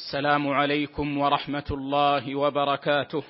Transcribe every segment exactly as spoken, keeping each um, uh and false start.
السلام عليكم ورحمة الله وبركاته.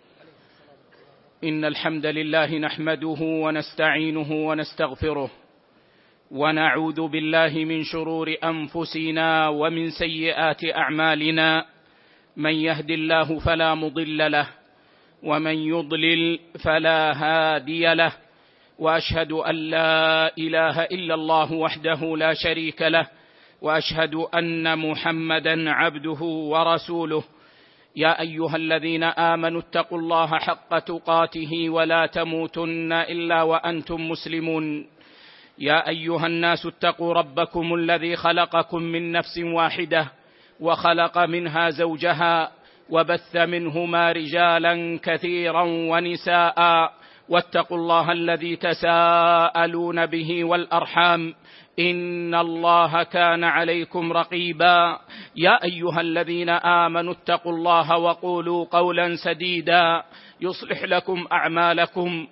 إن الحمد لله نحمده ونستعينه ونستغفره، ونعوذ بالله من شرور أنفسنا ومن سيئات أعمالنا. من يهد الله فلا مضل له، ومن يضلل فلا هادي له، وأشهد أن لا إله إلا الله وحده لا شريك له، وأشهد أن محمدًا عبده ورسوله. يا أيها الذين آمنوا اتقوا الله حق تقاته ولا تموتن إلا وأنتم مسلمون. يا أيها الناس اتقوا ربكم الذي خلقكم من نفس واحدة، وخلق منها زوجها، وبث منهما رجالا كثيرا ونساء، واتقوا الله الذي تساءلون به والأرحام، إن الله كان عليكم رقيبا. يا أيها الذين آمنوا اتقوا الله وقولوا قولا سديدا يصلح لكم أعمالكم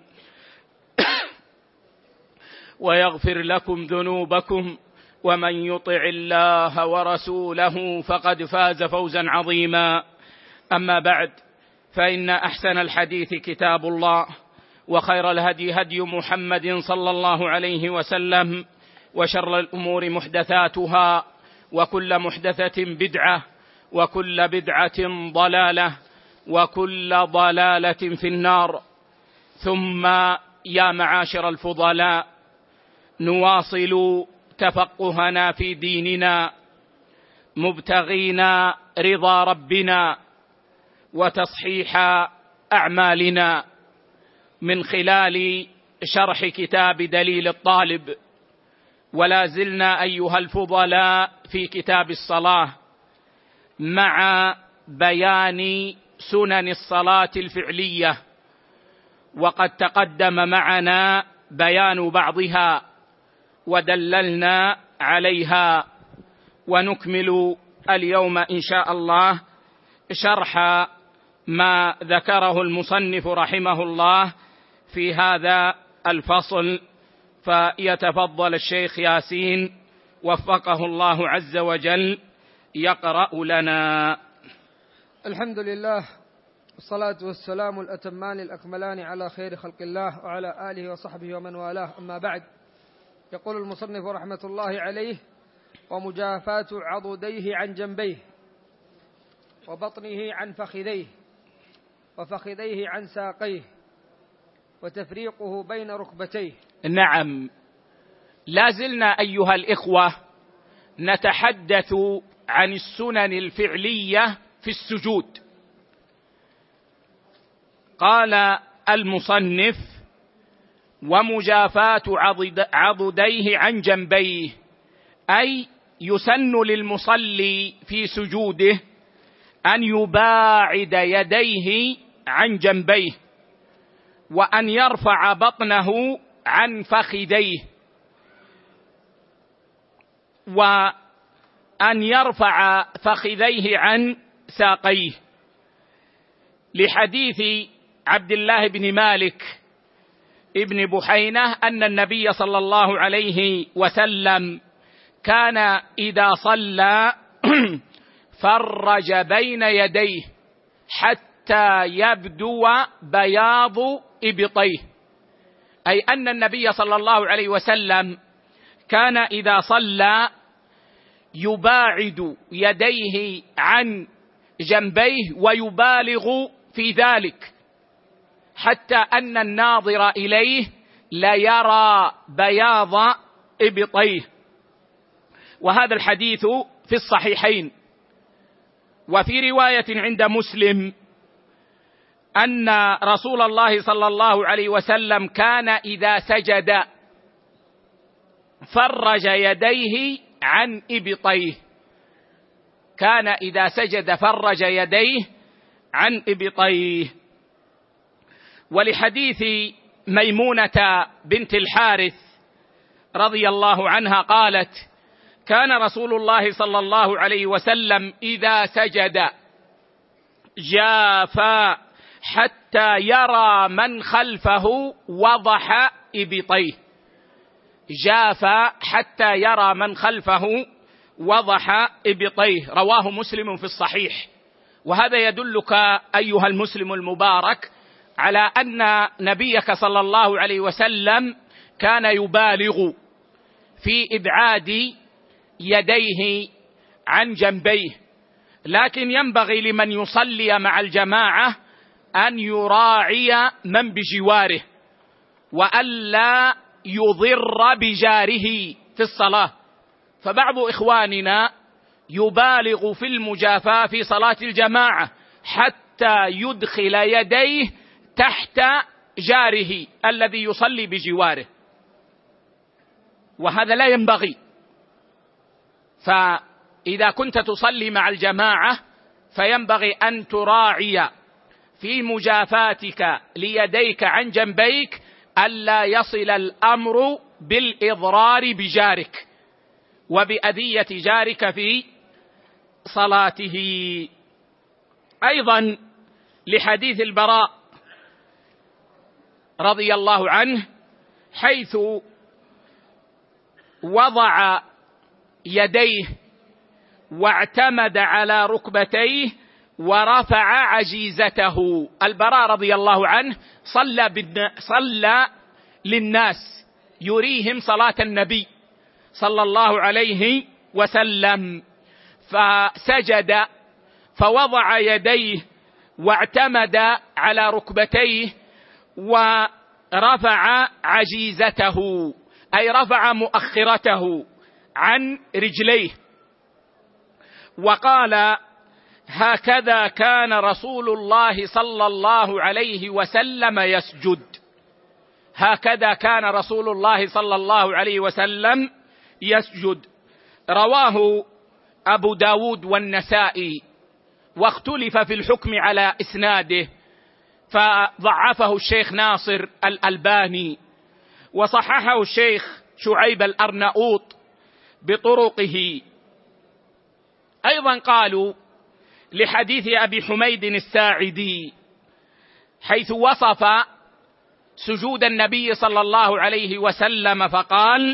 ويغفر لكم ذنوبكم، ومن يطع الله ورسوله فقد فاز فوزا عظيما. أما بعد، فإن أحسن الحديث كتاب الله، وخير الهدي هدي محمد صلى الله عليه وسلم، وشر الأمور محدثاتها، وكل محدثة بدعة، وكل بدعة ضلالة، وكل ضلالة في النار. ثم يا معاشر الفضلاء، نواصل تفقهنا في ديننا مبتغين رضا ربنا وتصحيح أعمالنا من خلال شرح كتاب دليل الطالب. ولا زلنا أيها الفضلاء في كتاب الصلاة مع بيان سنن الصلاة الفعلية، وقد تقدم معنا بيان بعضها ودللنا عليها، ونكمل اليوم إن شاء الله شرح ما ذكره المصنف رحمه الله في هذا الفصل. فيتفضل الشيخ ياسين وفقه الله عز وجل يقرأ لنا. الحمد لله، والصلاة والسلام الأتمان الأكملان على خير خلق الله وعلى آله وصحبه ومن والاه. أما بعد، يقول المصنف رحمة الله عليه: ومجافاة عضديه عن جنبيه، وبطنه عن فخذيه، وفخذيه عن ساقيه، وتفريقه بين ركبتيه. نعم، لازلنا أيها الإخوة نتحدث عن السنن الفعلية في السجود. قال المصنف: ومجافاة عضديه عن جنبيه، أي يسن للمصلي في سجوده أن يباعد يديه عن جنبيه، وأن يرفع بطنه عن فخذيه، وأن يرفع فخذيه عن ساقيه، لحديث عبد الله بن مالك ابن بحينة أن النبي صلى الله عليه وسلم كان إذا صلى فرج بين يديه حتى يبدو بياض إبطيه، أي أن النبي صلى الله عليه وسلم كان إذا صلى يباعد يديه عن جنبيه ويبالغ في ذلك، حتى أن الناظر إليه ليرى بياض إبطيه. وهذا الحديث في الصحيحين. وفي رواية عند مسلم أن رسول الله صلى الله عليه وسلم كان إذا سجد فرج يديه عن إبطيه، كان إذا سجد فرج يديه عن إبطيه. ولحديث ميمونة بنت الحارث رضي الله عنها قالت: كان رسول الله صلى الله عليه وسلم إذا سجد جافا حتى يرى من خلفه وضح إبطيه، جافا حتى يرى من خلفه وضح إبطيه، رواه مسلم في الصحيح. وهذا يدلك أيها المسلم المبارك على أن نبيك صلى الله عليه وسلم كان يبالغ في إبعاد يديه عن جنبيه، لكن ينبغي لمن يصلي مع الجماعة أن يراعي من بجواره وألا يضر بجاره في الصلاة. فبعض إخواننا يبالغ في المجافاة في صلاة الجماعة حتى يدخل يديه تحت جاره الذي يصلي بجواره، وهذا لا ينبغي. فإذا كنت تصلي مع الجماعة فينبغي أن تراعي في مجافاتك ليديك عن جنبيك ألا يصل الأمر بالإضرار بجارك وبأذية جارك في صلاته. أيضا لحديث البراء رضي الله عنه حيث وضع يديه واعتمد على ركبتيه ورفع عجيزته. البراء رضي الله عنه صلى, صلى للناس يريهم صلاة النبي صلى الله عليه وسلم، فسجد فوضع يديه واعتمد على ركبتيه ورفع عجيزته، أي رفع مؤخرته عن رجليه، وقال: هكذا كان رسول الله صلى الله عليه وسلم يسجد. هكذا كان رسول الله صلى الله عليه وسلم يسجد. رواه أبو داود والنسائي، واختلف في الحكم على إسناده، فضعفه الشيخ ناصر الألباني، وصححه الشيخ شعيب الأرناؤوط بطرقه. أيضا قالوا لحديث أبي حميد الساعدي حيث وصف سجود النبي صلى الله عليه وسلم فقال: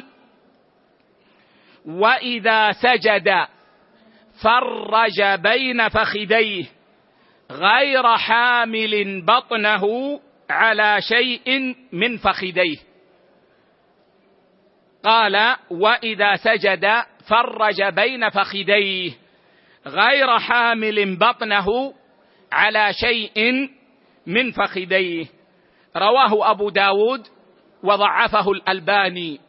وإذا سجد فرج بين فخذيه غير حامل بطنه على شيء من فخذيه. قال: وإذا سجد فرج بين فخذيه غير حامل بطنه على شيء من فخذيه. رواه أبو داود وضعفه الألباني.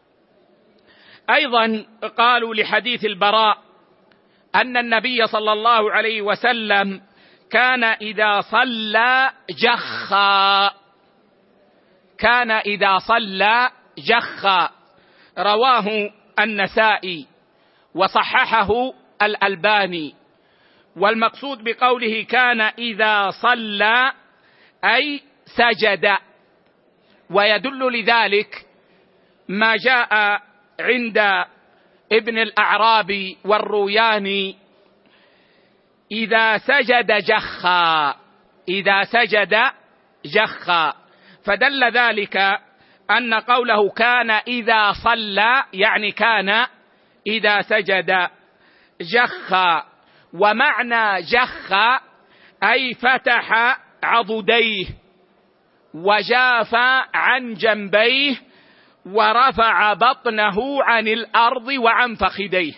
أيضا قالوا لحديث البراء أن النبي صلى الله عليه وسلم كان إذا صلى جخا، كان إذا صلى جخا. رواه النسائي وصححه الألباني. والمقصود بقوله كان إذا صلى أي سجد، ويدل لذلك ما جاء عند ابن الأعرابي والروياني: إذا سجد جخا، إذا سجد جخا. فدل ذلك أن قوله كان إذا صلى يعني كان إذا سجد جخا. ومعنى جخا أي فتح عضديه وجاف عن جنبيه ورفع بطنه عن الأرض وعن فخذيه.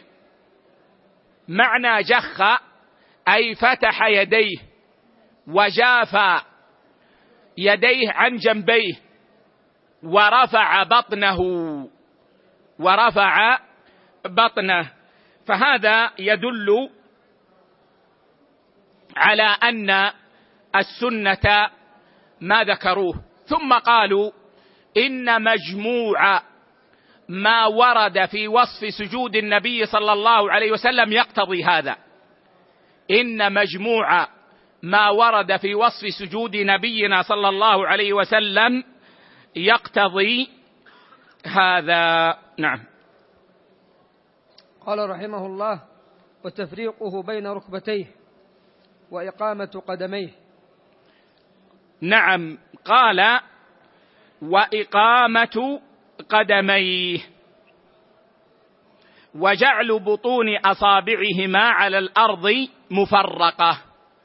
معنى جخ أي فتح يديه وجاف يديه عن جنبيه ورفع بطنه ورفع بطنه. فهذا يدل على أن السنة ما ذكروه. ثم قالوا إن مجموع ما ورد في وصف سجود النبي صلى الله عليه وسلم يقتضي هذا. إن مجموع ما ورد في وصف سجود نبينا صلى الله عليه وسلم يقتضي هذا. نعم. قال رحمه الله: وتفريقه بين ركبتيه وإقامة قدميه. نعم، قال: وإقامة قدميه. وجعل بطون أصابعهما على الأرض مفرقة.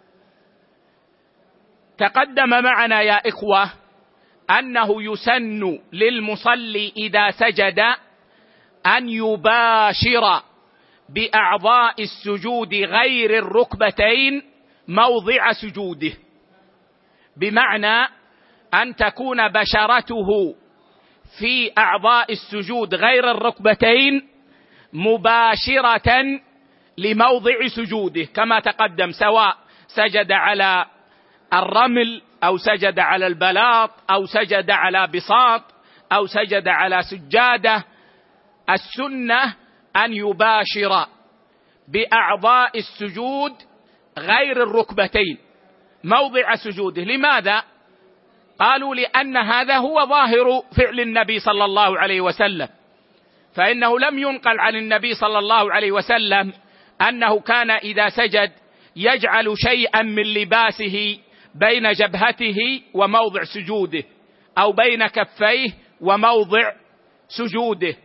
تقدم معنا يا إخوة أنه يسن للمصلي إذا سجد أن يباشر بأعضاء السجود غير الركبتين موضع سجوده، بمعنى أن تكون بشرته في أعضاء السجود غير الركبتين مباشرة لموضع سجوده كما تقدم، سواء سجد على الرمل أو سجد على البلاط أو سجد على بساط أو سجد على سجادة. السنة أن يباشر بأعضاء السجود غير الركبتين موضع سجوده. لماذا؟ قالوا لأن هذا هو ظاهر فعل النبي صلى الله عليه وسلم، فإنه لم ينقل عن النبي صلى الله عليه وسلم أنه كان إذا سجد يجعل شيئا من لباسه بين جبهته وموضع سجوده أو بين كفيه وموضع سجوده.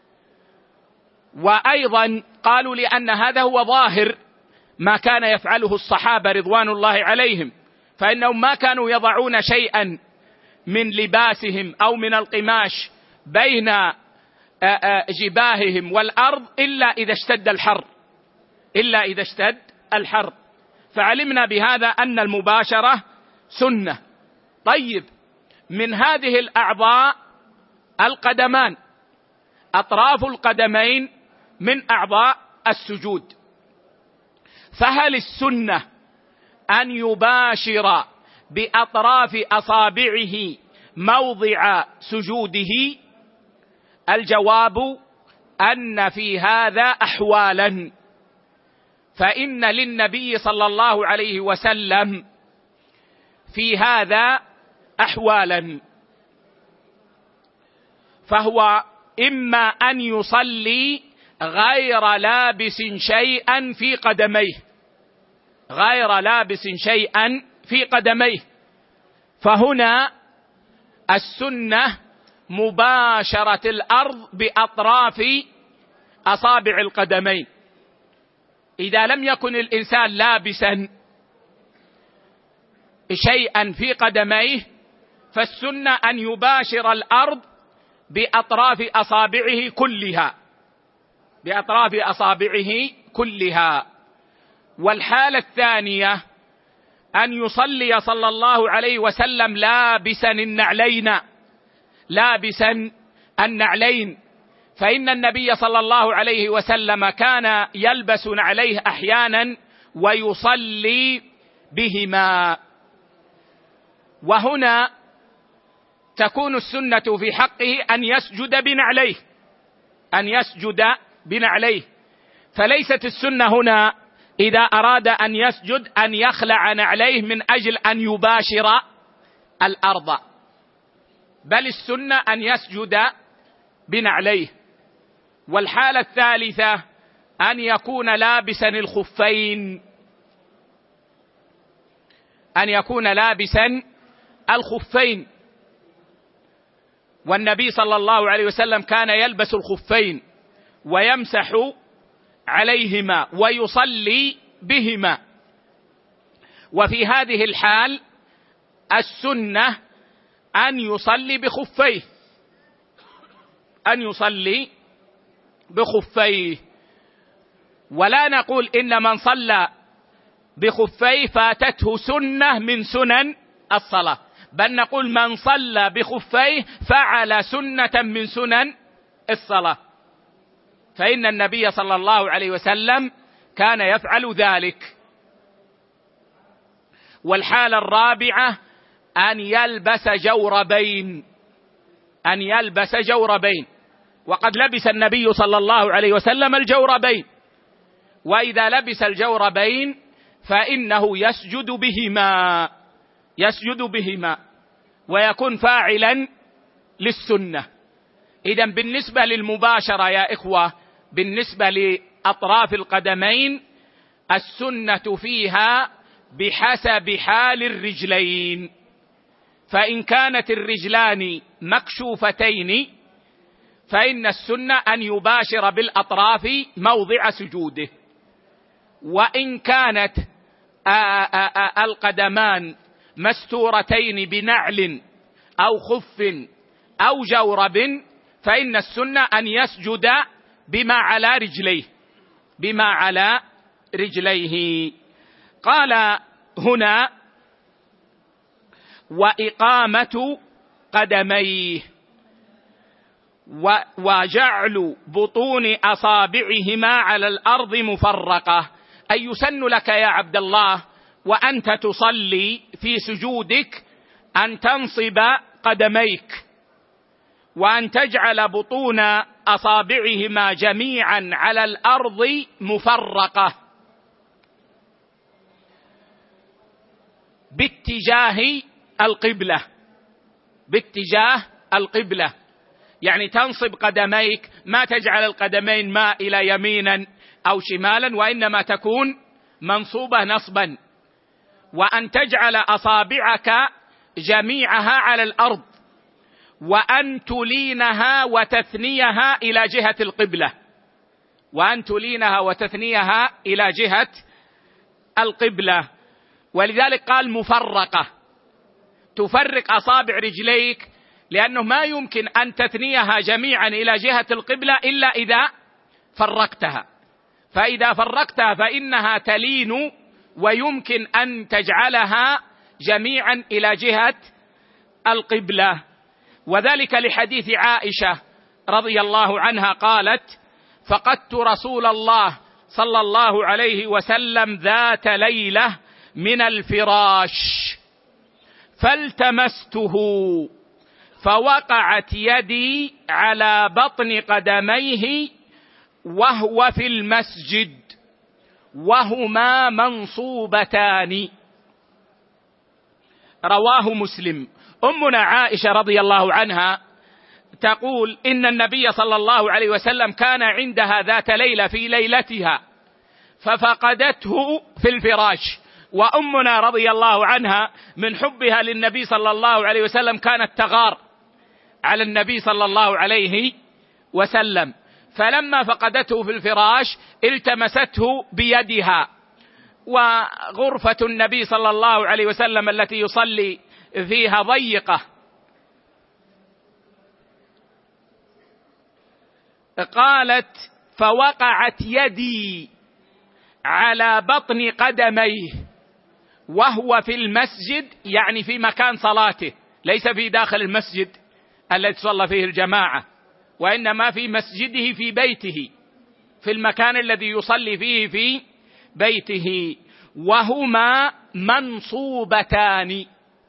وأيضا قالوا لأن هذا هو ظاهر ما كان يفعله الصحابة رضوان الله عليهم، فإنهم ما كانوا يضعون شيئا من لباسهم أو من القماش بين جباههم والأرض إلا إذا اشتد الحر إلا إذا اشتد الحر فعلمنا بهذا أن المباشرة سنة. طيب، من هذه الأعضاء القدمان، أطراف القدمين من أعضاء السجود، فهل السنة أن يباشر بأطراف أصابعه موضع سجوده؟ الجواب أن في هذا أحوالا، فإن للنبي صلى الله عليه وسلم في هذا أحوالا، فهو إما أن يصلي غير لابس شيئا في قدميه غير لابس شيئا في قدميه فهنا السنة مباشرة الأرض بأطراف أصابع القدمين. إذا لم يكن الإنسان لابسا شيئا في قدميه فالسنة أن يباشر الأرض بأطراف أصابعه كلها بأطراف أصابعه كلها. والحالة الثانية أن يصلي صلى الله عليه وسلم لابسا النعلين لابسا النعلين فإن النبي صلى الله عليه وسلم كان يلبس نعليه أحيانا ويصلي بهما. وهنا تكون السنة في حقه أن يسجد بنعليه أن يسجد بنعليه فليست السنة هنا إذا أراد أن يسجد أن يخلع نعليه من أجل أن يباشر الأرض، بل السنة أن يسجد بنعليه. والحالة الثالثة أن يكون لابسا الخفين أن يكون لابسا الخفين والنبي صلى الله عليه وسلم كان يلبس الخفين ويمسح عليهما ويصلي بهما. وفي هذه الحال السنة أن يصلي بخفيه أن يصلي بخفيه ولا نقول إن من صلى بخفيه فاتته سنة من سنن الصلاة، بل نقول من صلى بخفيه فعل سنة من سنن الصلاة، فإن النبي صلى الله عليه وسلم كان يفعل ذلك. والحالة الرابعة أن يلبس جوربين أن يلبس جوربين وقد لبس النبي صلى الله عليه وسلم الجوربين، وإذا لبس الجوربين فإنه يسجد بهما يسجد بهما ويكون فاعلا للسنة. إذن بالنسبة للمباشرة يا إخوة، بالنسبة لأطراف القدمين السنة فيها بحسب حال الرجلين، فإن كانت الرجلان مكشوفتين فإن السنة أن يباشر بالأطراف موضع سجوده. وإن كانت القدمان مستورتين بنعل أو خف أو جورب فإن السنة أن يسجد بما على رجليه بما على رجليه. قال هنا: وإقامة قدميه وجعل بطون أصابعهما على الأرض مفرقة، أي يسن لك يا عبد الله وأنت تصلي في سجودك أن تنصب قدميك وأن تجعل بطون أصابعهما جميعا على الأرض مفرقة باتجاه القبلة باتجاه القبلة يعني تنصب قدميك، ما تجعل القدمين مائلة يمينا أو شمالا، وإنما تكون منصوبة نصبا. وأن تجعل أصابعك جميعها على الأرض، وأن تلينها وتثنيها إلى جهة القبلة وأن تلينها وتثنيها إلى جهة القبلة. ولذلك قال مفرقة، تفرق أصابع رجليك، لأنه ما يمكن أن تثنيها جميعا إلى جهة القبلة إلا إذا فرقتها، فإذا فرقتها فإنها تلين ويمكن أن تجعلها جميعا إلى جهة القبلة. وذلك لحديث عائشة رضي الله عنها قالت: فقدت رسول الله صلى الله عليه وسلم ذات ليلة من الفراش فالتمسته فوقعت يدي على بطن قدميه وهو في المسجد وهما منصوبتان. رواه مسلم. أمنا عائشة رضي الله عنها تقول إن النبي صلى الله عليه وسلم كان عندها ذات ليلة في ليلتها ففقدته في الفراش، وأمنا رضي الله عنها من حبها للنبي صلى الله عليه وسلم كانت تغار على النبي صلى الله عليه وسلم، فلما فقدته في الفراش التمسته بيدها. وغرفة النبي صلى الله عليه وسلم التي يصلي فيها ضيقة، قالت: فوقعت يدي على بطن قدميه وهو في المسجد، يعني في مكان صلاته، ليس في داخل المسجد الذي صلى فيه الجماعة، وإنما في مسجده في بيته، في المكان الذي يصلي فيه في بيته، وهما منصوبتان.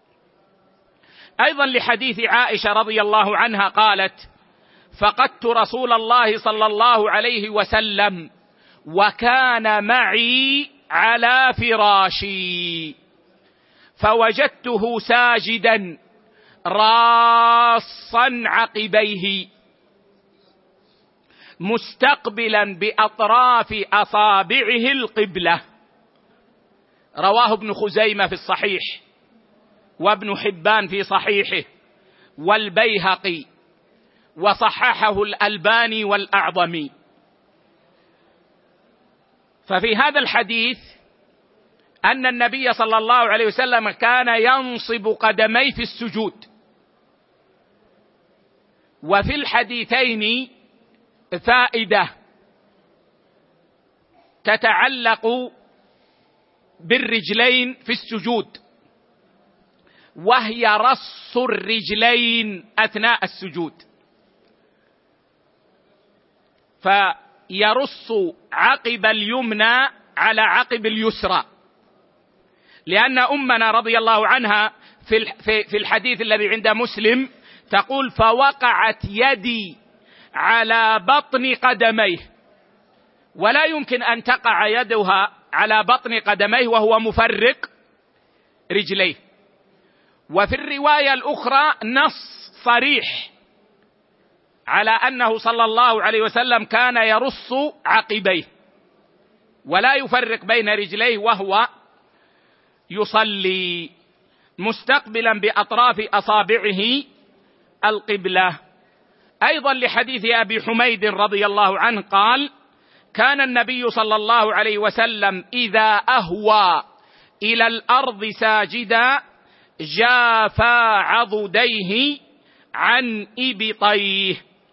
أيضا لحديث عائشة رضي الله عنها قالت: فقدت رسول الله صلى الله عليه وسلم وكان معي على فراشي فوجدته ساجدا راصا عقبيه مستقبلا بأطراف أصابعه القبلة. رواه ابن خزيمة في الصحيح، وابن حبان في صحيحه، والبيهقي، وصححه الألباني والأعظمي. ففي هذا الحديث أن النبي صلى الله عليه وسلم كان ينصب قدميه في السجود. وفي الحديثين فائدة تتعلق بالرجلين في السجود، وهي رص الرجلين أثناء السجود، فيرص عقب اليمنى على عقب اليسرى، لأن أمنا رضي الله عنها في الحديث الذي عند مسلم تقول: فوقعت يدي على بطن قدميه، ولا يمكن أن تقع يدها على بطن قدميه وهو مفرق رجليه. وفي الرواية الأخرى نص صريح على أنه صلى الله عليه وسلم كان يرص عقبيه ولا يفرق بين رجليه وهو يصلي مستقبلا بأطراف أصابعه القبلة. أيضا لحديث أبي حميد رضي الله عنه قال: كان النبي صلى الله عليه وسلم إذا أهوى إلى الأرض ساجدا جافى عضديه عن إبطيه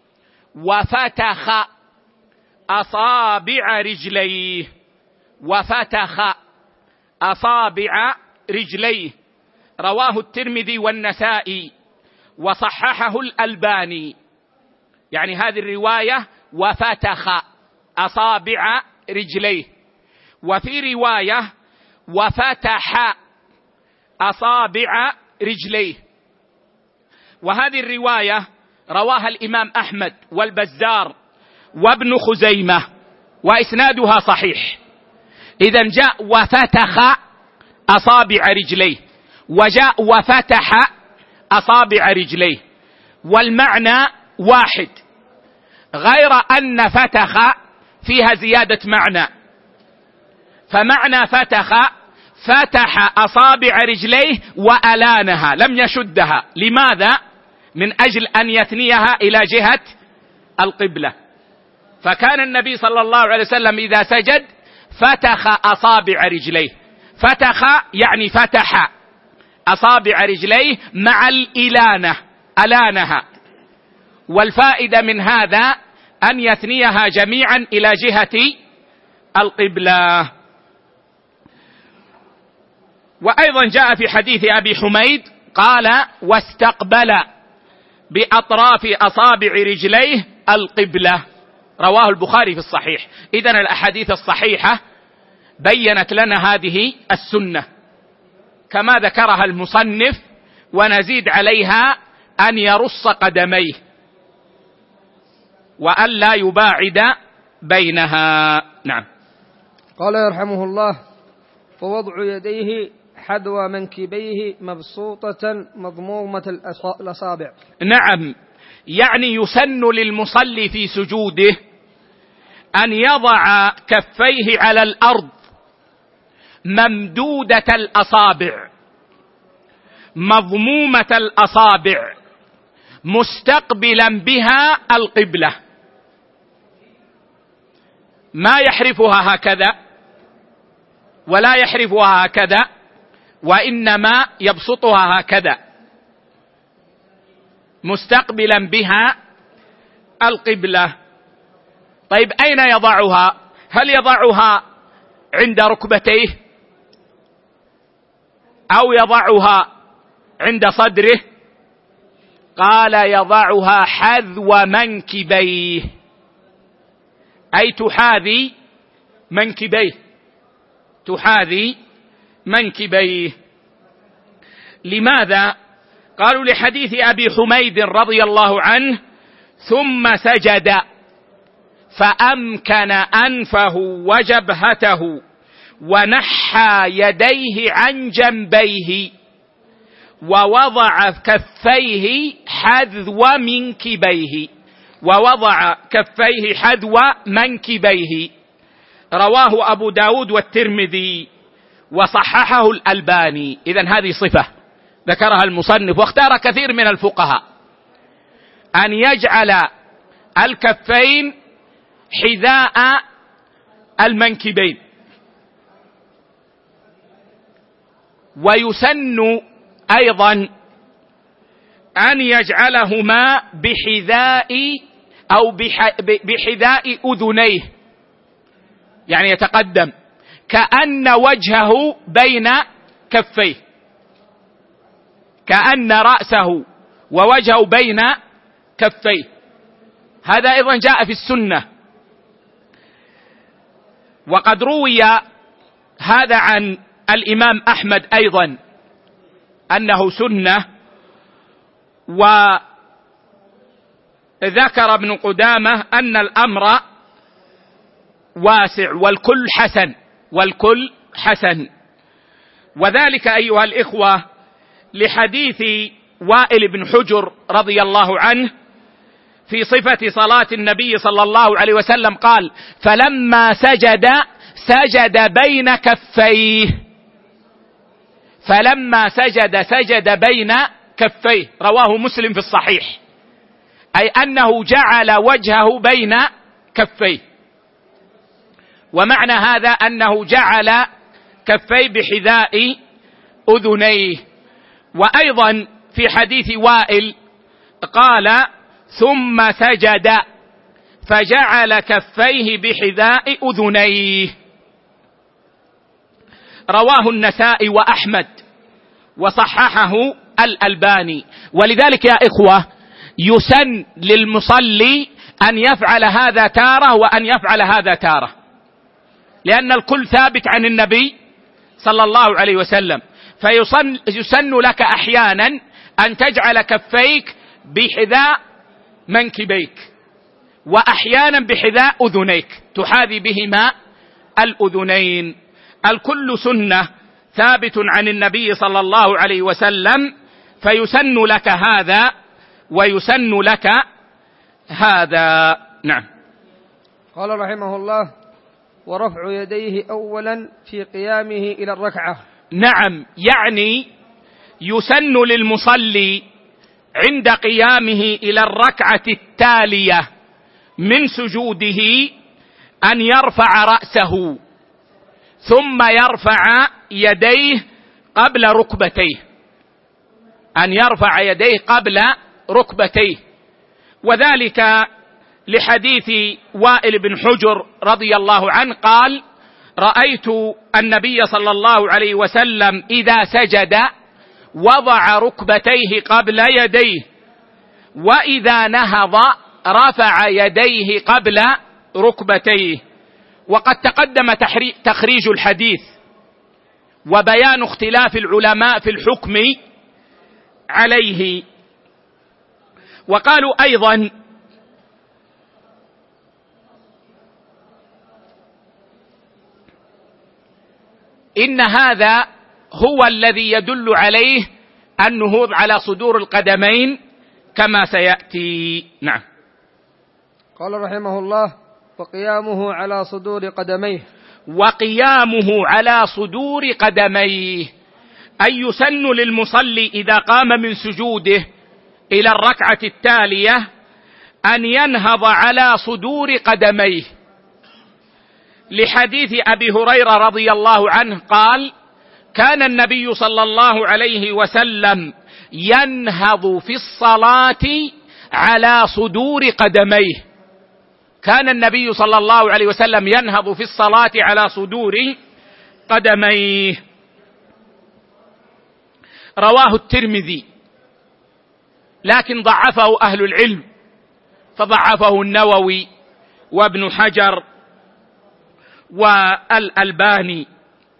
وفتخ أصابع رجليه وفتخ أصابع رجليه. رواه الترمذي والنسائي وصححه الألباني. يعني هذه الرواية وفتخ أصابع رجليه، وفي رواية وفتح أصابع رجليه. وهذه الرواية رواها الإمام أحمد والبزار وابن خزيمة وإسنادها صحيح. إذن جاء وفتخ أصابع رجليه وجاء وفتح أصابع رجليه، والمعنى واحد، غير أن فتخ فيها زيادة معنى. فمعنى فتخ فتح أصابع رجليه وألانها، لم يشدها. لماذا؟ من أجل أن يثنيها إلى جهة القبلة. فكان النبي صلى الله عليه وسلم إذا سجد فتخ أصابع رجليه. فتخ يعني فتح أصابع رجليه مع الإلانة، ألانها. والفائدة من هذا أن يثنيها جميعا إلى جهة القبلة. وأيضا جاء في حديث أبي حميد قال: واستقبل بأطراف أصابع رجليه القبلة. رواه البخاري في الصحيح. إذن الأحاديث الصحيحة بيّنت لنا هذه السنة كما ذكرها المصنف، ونزيد عليها أن يرص قدميه وأن لا يباعد بينها. نعم. قال يرحمه الله: ووضع يديه حذو منكبيه مبسوطة مضمومة الأصابع. نعم، يعني يسن للمصلي في سجوده أن يضع كفيه على الأرض ممدودة الأصابع مضمومة الأصابع مستقبلا بها القبلة، ما يحرفها هكذا ولا يحرفها هكذا، وإنما يبسطها هكذا مستقبلا بها القبلة. طيب أين يضعها؟ هل يضعها عند ركبتيه أو يضعها عند صدره؟ قال: يضعها حذو منكبيه، أي تحاذي منكبيه، تحاذي منكبيه. لماذا؟ قالوا: لحديث أبي حميد رضي الله عنه: ثم سجد فأمكن أنفه وجبهته ونحى يديه عن جنبيه ووضع كفيه حذو منكبيه ووضع كفيه حذو منكبيه. رواه أبو داود والترمذي وصححه الألباني. إذن هذه صفة ذكرها المصنف، واختار كثير من الفقهاء أن يجعل الكفين حذاء المنكبين، ويسن أيضا أن يجعلهما بحذاء أو بحذاء أذنيه، يعني يتقدم كأن وجهه بين كفيه، كأن رأسه ووجهه بين كفيه. هذا أيضا جاء في السنة، وقد روي هذا عن الإمام أحمد أيضا أنه سنة. وذكر ابن قدامة أن الأمر واسع والكل حسن، والكل حسن. وذلك أيها الإخوة لحديث وائل بن حجر رضي الله عنه في صفة صلاة النبي صلى الله عليه وسلم قال: فلما سجد سجد بين كفيه، فلما سجد سجد بين كفيه. رواه مسلم في الصحيح. أي أنه جعل وجهه بين كفيه، ومعنى هذا أنه جعل كفيه بحذاء أذنيه. وأيضا في حديث وائل قال ثم سجد فجعل كفيه بحذاء أذنيه. رواه النسائي وأحمد وصححه الألباني. ولذلك يا إخوة يسن للمصلي أن يفعل هذا تارة وأن يفعل هذا تارة، لأن الكل ثابت عن النبي صلى الله عليه وسلم. فيسن يسن لك أحيانا أن تجعل كفيك بحذاء منكبيك، وأحيانا بحذاء أذنيك تحاذي بهما الأذنين. الكل سنة ثابت عن النبي صلى الله عليه وسلم، فيسن لك هذا ويسن لك هذا. نعم. قال رحمه الله: ورفع يديه أولا في قيامه إلى الركعة. نعم، يعني يسن للمصلي عند قيامه إلى الركعة التالية من سجوده أن يرفع رأسه ثم يرفع يديه قبل ركبتيه، أن يرفع يديه قبل ركبتيه. وذلك لحديث وائل بن حجر رضي الله عنه قال: رأيت النبي صلى الله عليه وسلم إذا سجد وضع ركبتيه قبل يديه، وإذا نهض رفع يديه قبل ركبتيه. وقد تقدم تخريج الحديث وبيان اختلاف العلماء في الحكم عليه. وقالوا أيضا إن هذا هو الذي يدل عليه النهوض على صدور القدمين كما سيأتي. نعم. قال رحمه الله: وقيامه على صدور قدميه. وقيامه على صدور قدميه، أي يسن للمصلي إذا قام من سجوده إلى الركعة التالية أن ينهض على صدور قدميه، لحديث أبي هريرة رضي الله عنه قال: كان النبي صلى الله عليه وسلم ينهض في الصلاة على صدور قدميه. كان النبي صلى الله عليه وسلم ينهض في الصلاة على صدور قدميه. رواه الترمذي، لكن ضعفه أهل العلم، فضعفه النووي وابن حجر والألباني.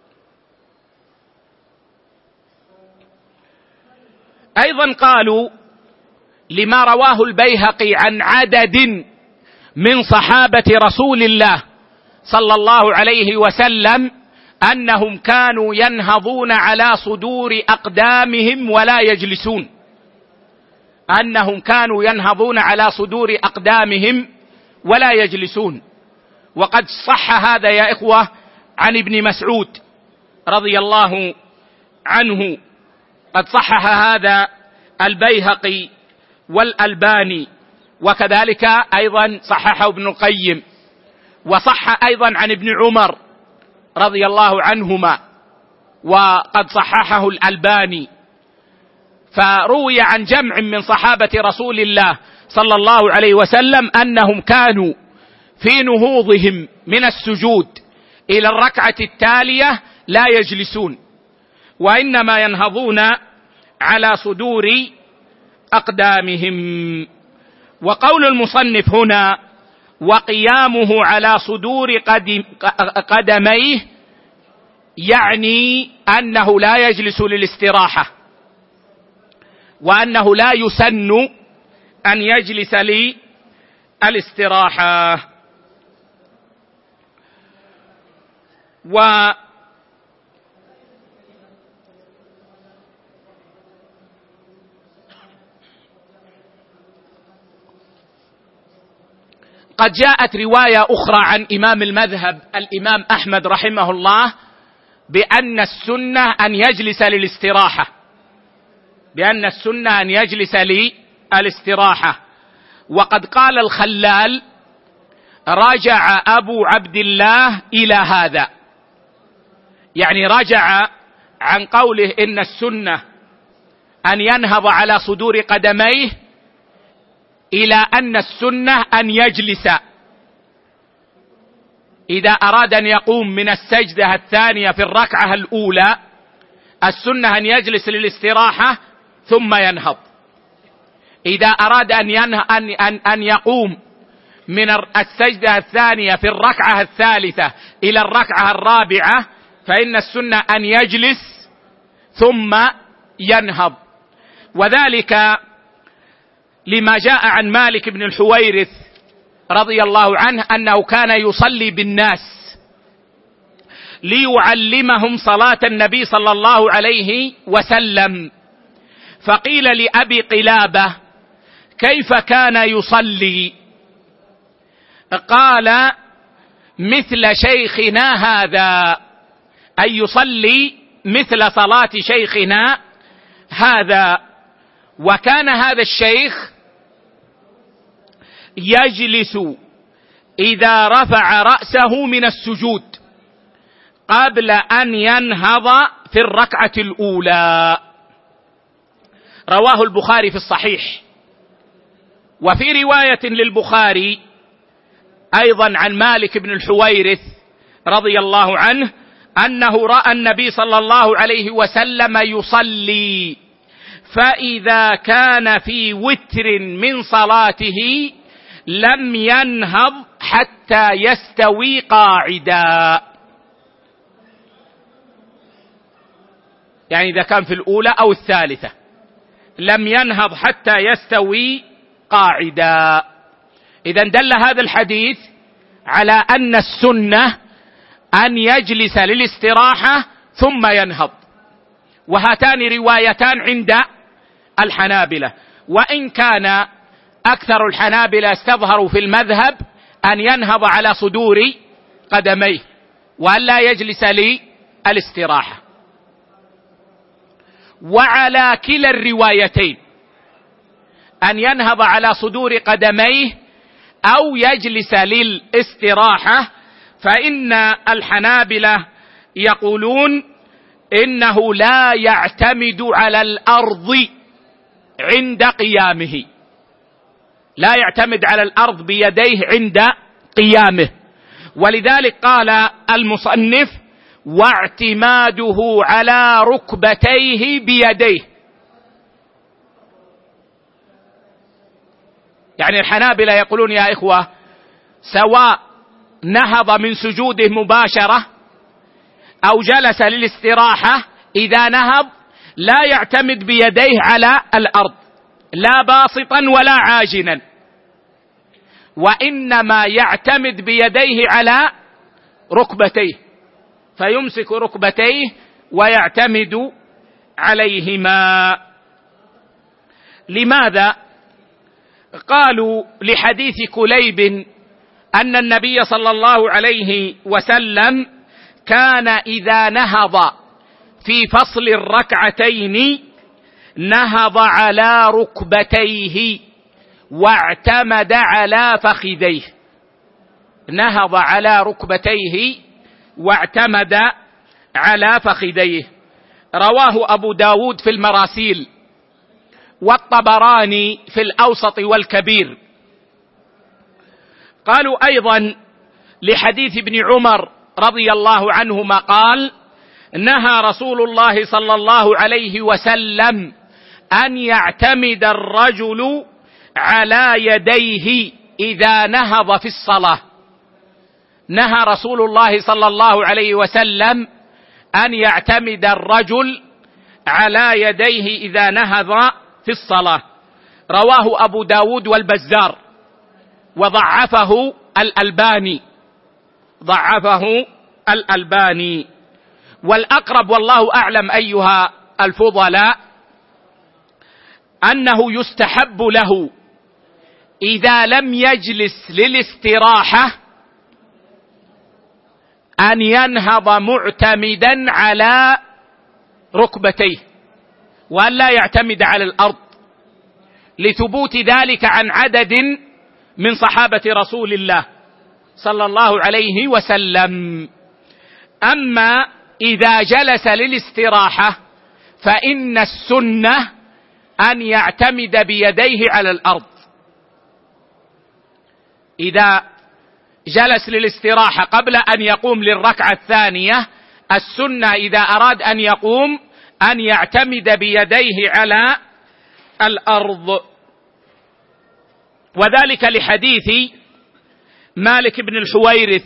أيضا قالوا لما رواه البيهقي عن عدد من صحابة رسول الله صلى الله عليه وسلم أنهم كانوا ينهضون على صدور أقدامهم ولا يجلسون، أنهم كانوا ينهضون على صدور أقدامهم ولا يجلسون. وقد صح هذا يا إخوة عن ابن مسعود رضي الله عنه، قد صحح هذا البيهقي والألباني، وكذلك أيضا صححه ابن القيم، وصح أيضا عن ابن عمر رضي الله عنهما، وقد صححه الألباني. فروي عن جمع من صحابة رسول الله صلى الله عليه وسلم أنهم كانوا في نهوضهم من السجود إلى الركعة التالية لا يجلسون، وإنما ينهضون على صدور أقدامهم. وقول المصنف هنا: وقيامه على صدور قدم قدميه، يعني أنه لا يجلس للاستراحة، وأنه لا يسن أن يجلس للاستراحة. و قد جاءت رواية أخرى عن إمام المذهب الإمام أحمد رحمه الله بأن السنة أن يجلس للاستراحة، بأن السنة أن يجلس للاستراحة. وقد قال الخلال: رجع أبو عبد الله إلى هذا، يعني رجع عن قوله إن السنة أن ينهض على صدور قدميه إلى أن السنة أن يجلس إذا أراد أن يقوم من السجدة الثانية في الركعة الأولى. السنة أن يجلس للاستراحة ثم ينهض. إذا أراد أن, ينه أن, أن, أن يقوم من السجدة الثانية في الركعة الثالثة إلى الركعة الرابعة فإن السنة أن يجلس ثم ينهض. وذلك لما جاء عن مالك بن الحويرث رضي الله عنه أنه كان يصلي بالناس ليعلمهم صلاة النبي صلى الله عليه وسلم، فقيل لأبي قلابة: كيف كان يصلي؟ قال: مثل شيخنا هذا، أي يصلي مثل صلاة شيخنا هذا. وكان هذا الشيخ يجلس إذا رفع رأسه من السجود قبل أن ينهض في الركعة الأولى. رواه البخاري في الصحيح. وفي رواية للبخاري أيضا عن مالك بن الحويرث رضي الله عنه أنه رأى النبي صلى الله عليه وسلم يصلي، فإذا كان في وتر من صلاته لم ينهض حتى يستوي قاعدا. يعني إذا كان في الأولى أو الثالثة لم ينهض حتى يستوي قاعدا. إذن دل هذا الحديث على أن السنة أن يجلس للاستراحة ثم ينهض. وهاتان روايتان عند الحنابلة، وإن كان أكثر الحنابلة استظهروا في المذهب أن ينهض على صدور قدميه وأن لا يجلس للاستراحة. وعلى كلا الروايتين، أن ينهض على صدور قدميه أو يجلس للاستراحة، فإن الحنابلة يقولون إنه لا يعتمد على الأرض عند قيامه، لا يعتمد على الأرض بيديه عند قيامه. ولذلك قال المصنف: واعتماده على ركبتيه بيديه. يعني الحنابلة يقولون يا إخوة سواء نهض من سجوده مباشرة أو جلس للاستراحة، إذا نهض لا يعتمد بيديه على الأرض لا باسطا ولا عاجنا، وإنما يعتمد بيديه على ركبتيه، فيمسك ركبتيه ويعتمد عليهما. لماذا؟ قالوا لحديث كليب أن النبي صلى الله عليه وسلم كان إذا نهض في فصل الركعتين نهض على ركبتيه واعتمد على فخذيه. نهض على ركبتيه واعتمد على فخذيه. رواه أبو داود في المراسيل والطبراني في الأوسط والكبير. قالوا أيضا لحديث ابن عمر رضي الله عنهما قال: نهى رسول الله صلى الله عليه وسلم أن يعتمد الرجل على يديه إذا نهض في الصلاة. نهى رسول الله صلى الله عليه وسلم أن يعتمد الرجل على يديه إذا نهض في الصلاة. رواه أبو داود والبزار وضعفه الألباني ضعفه الألباني. والأقرب والله أعلم أيها الفضلاء أنه يستحب له إذا لم يجلس للاستراحة أن ينهض معتمدا على ركبتيه وأن لا يعتمد على الأرض، لثبوت ذلك عن عدد من صحابة رسول الله صلى الله عليه وسلم. أما إذا جلس للاستراحة فإن السنة أن يعتمد بيديه على الأرض. إذا جلس للاستراحة قبل أن يقوم للركعة الثانية، السنة إذا أراد أن يقوم أن يعتمد بيديه على الأرض، وذلك لحديث مالك بن الحويرث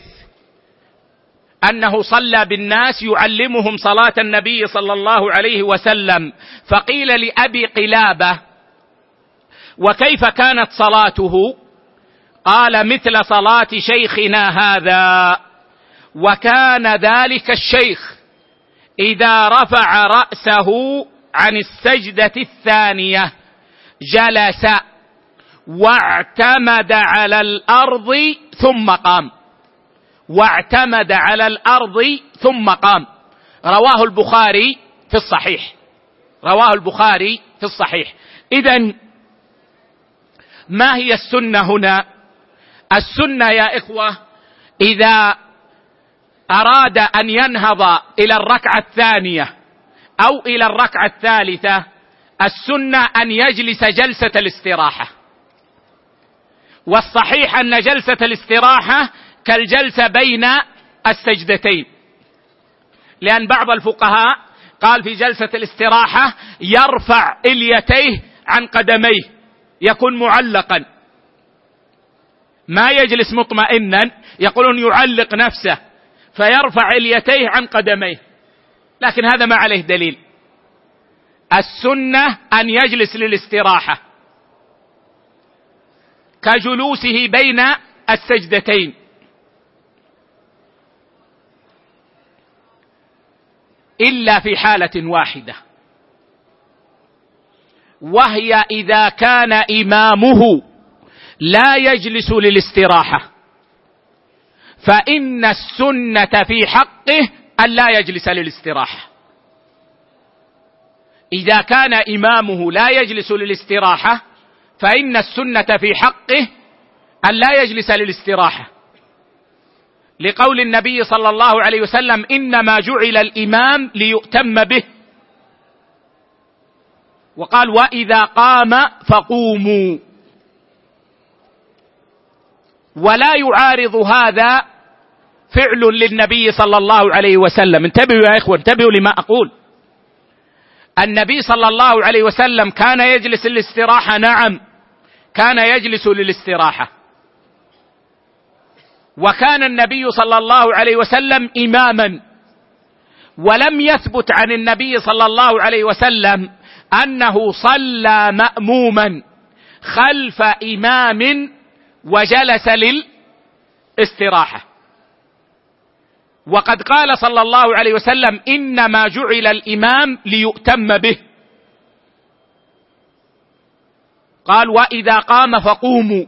أنه صلى بالناس يعلمهم صلاة النبي صلى الله عليه وسلم، فقيل لأبي قلابة: وكيف كانت صلاته؟ قال: مثل صلاة شيخنا هذا. وكان ذلك الشيخ إذا رفع رأسه عن السجدة الثانية جلس واعتمد على الأرض ثم قام، واعتمد على الأرض ثم قام. رواه البخاري في الصحيح، رواه البخاري في الصحيح. إذن ما هي السنة هنا؟ السنة يا إخوة إذا أراد أن ينهض إلى الركعة الثانية أو إلى الركعة الثالثة، السنة أن يجلس جلسة الاستراحة. والصحيح أن جلسة الاستراحة كالجلسة بين السجدتين، لأن بعض الفقهاء قال في جلسة الاستراحة يرفع اليتيه عن قدميه، يكون معلقا، ما يجلس مطمئنا، يقولون يعلق نفسه فيرفع اليتيه عن قدميه، لكن هذا ما عليه دليل. السنة أن يجلس للاستراحة كجلوسه بين السجدتين، إلا في حالة واحدة، وهي إذا كان إمامه لا يجلس للاستراحة، فإن السنة في حقه أن لا يجلس للاستراحة. إذا كان إمامه لا يجلس للاستراحة فإن السنة في حقه أن لا يجلس للاستراحة، لقول النبي صلى الله عليه وسلم: إنما جعل الإمام ليؤتم به. وقال: وإذا قام فقوموا. ولا يعارض هذا فعل للنبي صلى الله عليه وسلم. انتبهوا يا إخوة، انتبهوا لما أقول. النبي صلى الله عليه وسلم كان يجلس للاستراحة، نعم كان يجلس للاستراحة، وكان النبي صلى الله عليه وسلم إماما، ولم يثبت عن النبي صلى الله عليه وسلم أنه صلى مأموما خلف إمام وجلس للاستراحة. وقد قال صلى الله عليه وسلم: إنما جعل الإمام ليؤتم به. قال: وإذا قام فقوموا.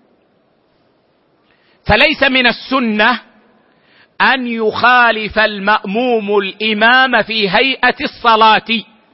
فليس من السنة أن يخالف المأموم الإمام في هيئة الصلاة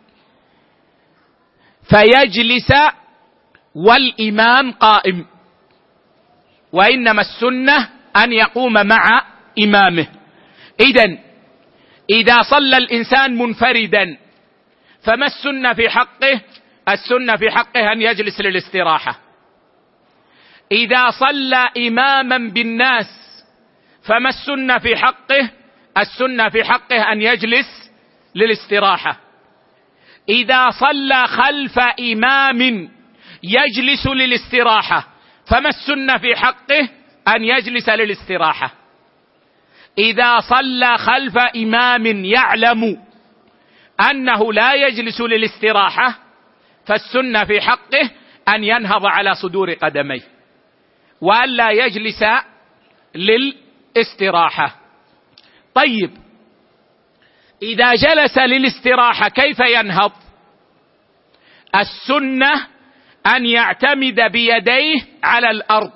فيجلس والإمام قائم، وإنما السنة أن يقوم مع إمامه. إذن إذا صلى الإنسان منفردا فما السنة في حقه؟ السنة في حقه أن يجلس للاستراحة. إذا صلى إماما بالناس فما السنة في حقه؟ السنة في حقه أن يجلس للاستراحة. إذا صلى خلف إمام يجلس للاستراحة فما السنة في حقه؟ أن يجلس للاستراحة. إذا صلى خلف إمام يعلم أنه لا يجلس للاستراحة فالسنة في حقه أن ينهض على صدور قدميه وأن لا يجلس للاستراحة. طيب، إذا جلس للاستراحة كيف ينهض؟ السنة أن يعتمد بيديه على الأرض،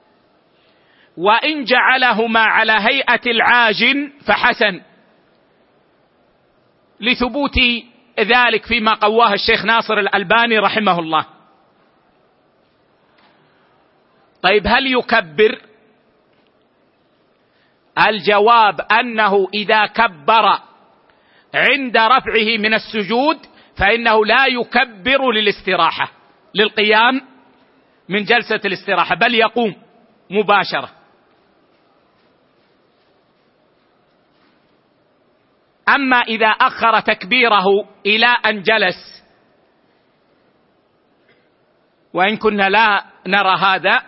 وإن جعلهما على هيئة العاجن فحسن، لثبوت ذلك فيما قواه الشيخ ناصر الألباني رحمه الله. طيب هل يكبر؟ الجواب أنه إذا كبر عند رفعه من السجود فإنه لا يكبر للاستراحة، للقيام من جلسة الاستراحة، بل يقوم مباشرة. أما إذا أخر تكبيره إلى أن جلس، وإن كنا لا نرى هذا،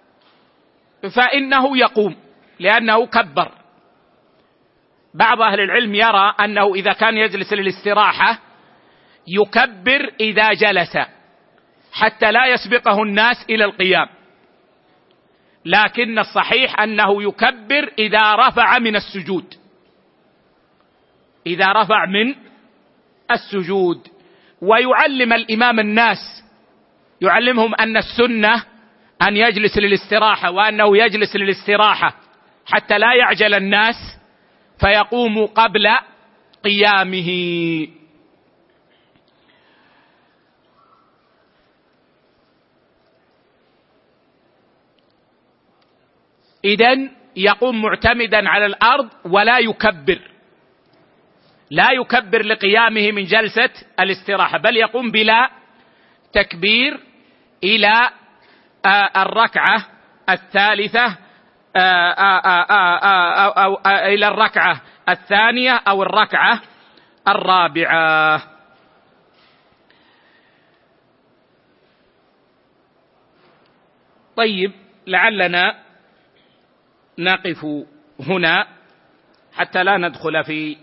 فإنه يقوم لأنه كبر. بعض أهل العلم يرى أنه إذا كان يجلس للاستراحة يكبر إذا جلس حتى لا يسبقه الناس إلى القيام، لكن الصحيح أنه يكبر إذا رفع من السجود، إذا رفع من السجود. ويعلم الإمام الناس، يعلمهم أن السنة أن يجلس للاستراحة، وأنه يجلس للاستراحة حتى لا يعجل الناس فيقوم قبل قيامه. إذن يقوم معتمدا على الأرض ولا يكبر، لا يكبر لقيامه من جلسة الاستراحة، بل يقوم بلا تكبير إلى الركعة الثالثة أو إلى الركعة الثانية أو الركعة الرابعة. طيب، لعلنا نقف هنا حتى لا ندخل في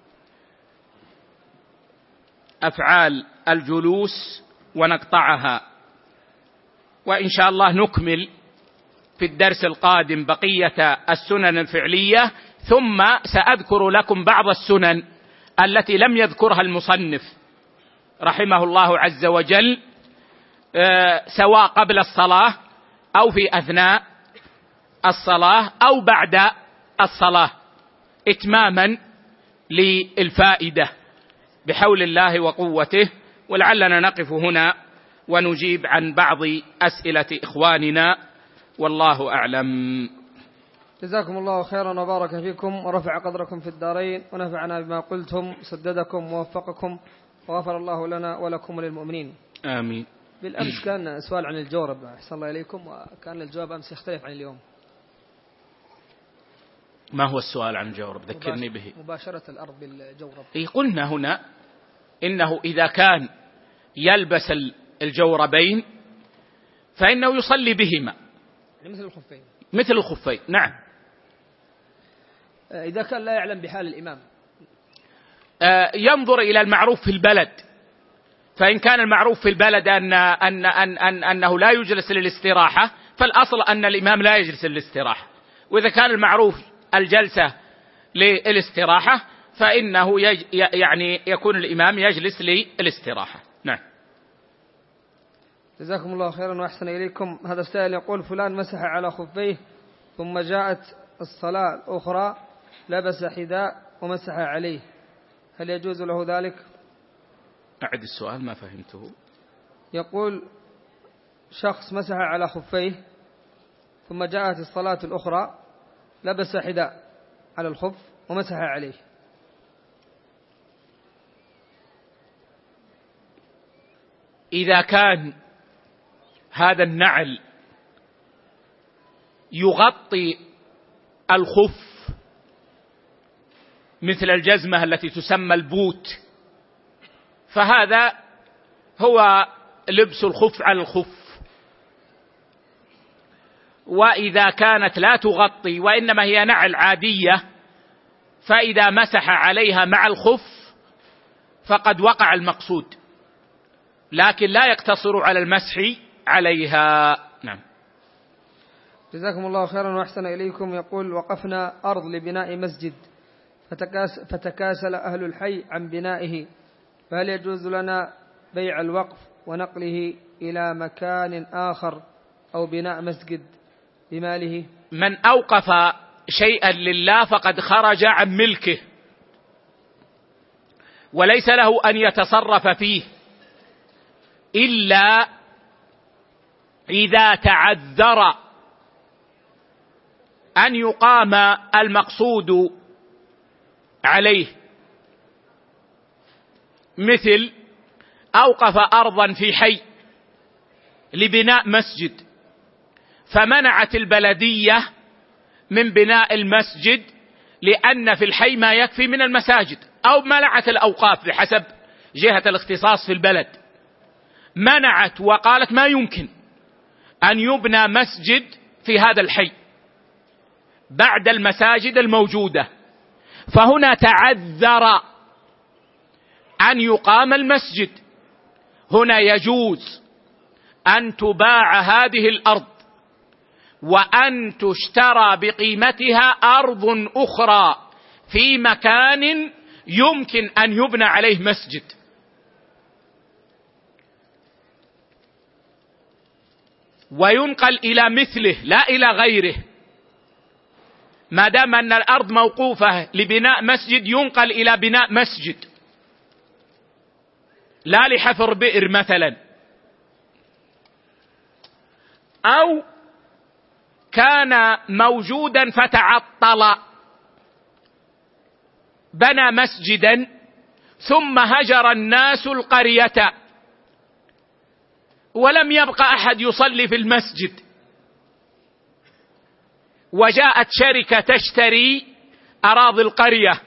أفعال الجلوس ونقطعها، وإن شاء الله نكمل في الدرس القادم بقية السنن الفعلية، ثم سأذكر لكم بعض السنن التي لم يذكرها المصنف رحمه الله عز وجل، سواء قبل الصلاة أو في أثناء الصلاة أو بعد الصلاة، إتماما للفائدة بحول الله وقوته. ولعلنا نقف هنا ونجيب عن بعض أسئلة إخواننا، والله أعلم. جزاكم الله خيرا وبارك فيكم ورفع قدركم في الدارين، ونفعنا بما قلتم، سددكم ووفقكم، وغفر الله لنا ولكم وللمؤمنين، آمين. بالأمس كان سؤال عن الجورب، أحسن الله إليكم، وكان الجواب أمس يختلف عن اليوم. ما هو السؤال عن الجورب؟ ذكرني به. مباشرة الأرض بالجورب. إيه، قلنا هنا إنه إذا كان يلبس الجوربين فإنه يصلي بهما مثل الخفين. مثل الخفين، نعم. إذا كان لا يعلم بحال الإمام ينظر إلى المعروف في البلد، فإن كان المعروف في البلد أن أن أن أن أنه لا يجلس للاستراحة، فالأصل أن الإمام لا يجلس للاستراحة. وإذا كان المعروف الجلسة للاستراحة فإنه يج يعني يكون الإمام يجلس للاستراحة. نعم. جزاكم الله خيرا وأحسن إليكم. هذا السائل يقول: فلان مسح على خفيه ثم جاءت الصلاة الأخرى لبس حذاء ومسح عليه، هل يجوز له ذلك؟ أعد السؤال، ما فهمته. يقول: شخص مسح على خفيه ثم جاءت الصلاة الأخرى لبس حذاء على الخف ومسح عليه. إذا كان هذا النعل يغطي الخف مثل الجزمة التي تسمى البوت، فهذا هو لبس الخف على الخف. وإذا كانت لا تغطي وإنما هي نعل عادية، فإذا مسح عليها مع الخف فقد وقع المقصود، لكن لا يقتصر على المسح عليها. نعم. جزاكم الله خيرا وأحسن إليكم. يقول: وقفنا أرض لبناء مسجد فتكاس فتكاسل أهل الحي عن بنائه، فهل يجوز لنا بيع الوقف ونقله إلى مكان آخر أو بناء مسجد بماله؟ من أوقف شيئا لله فقد خرج عن ملكه، وليس له أن يتصرف فيه إلا إذا تعذر أن يقام المقصود عليه، مثل أوقف أرضا في حي لبناء مسجد، فمنعت البلدية من بناء المسجد لأن في الحي ما يكفي من المساجد، أو منعت الأوقاف بحسب جهة الاختصاص في البلد، منعت وقالت ما يمكن أن يبنى مسجد في هذا الحي بعد المساجد الموجودة، فهنا تعذر أن يقام المسجد. هنا يجوز أن تباع هذه الأرض وأن تشترى بقيمتها أرض أخرى في مكان يمكن أن يبنى عليه مسجد، وينقل إلى مثله لا إلى غيره. ما دام أن الأرض موقوفة لبناء مسجد ينقل إلى بناء مسجد، لا لحفر بئر مثلا. أو كان موجودا فتعطل، بنى مسجدا ثم هجر الناس القرية ولم يبق أحد يصلي في المسجد، وجاءت شركة تشتري أراضي القرية،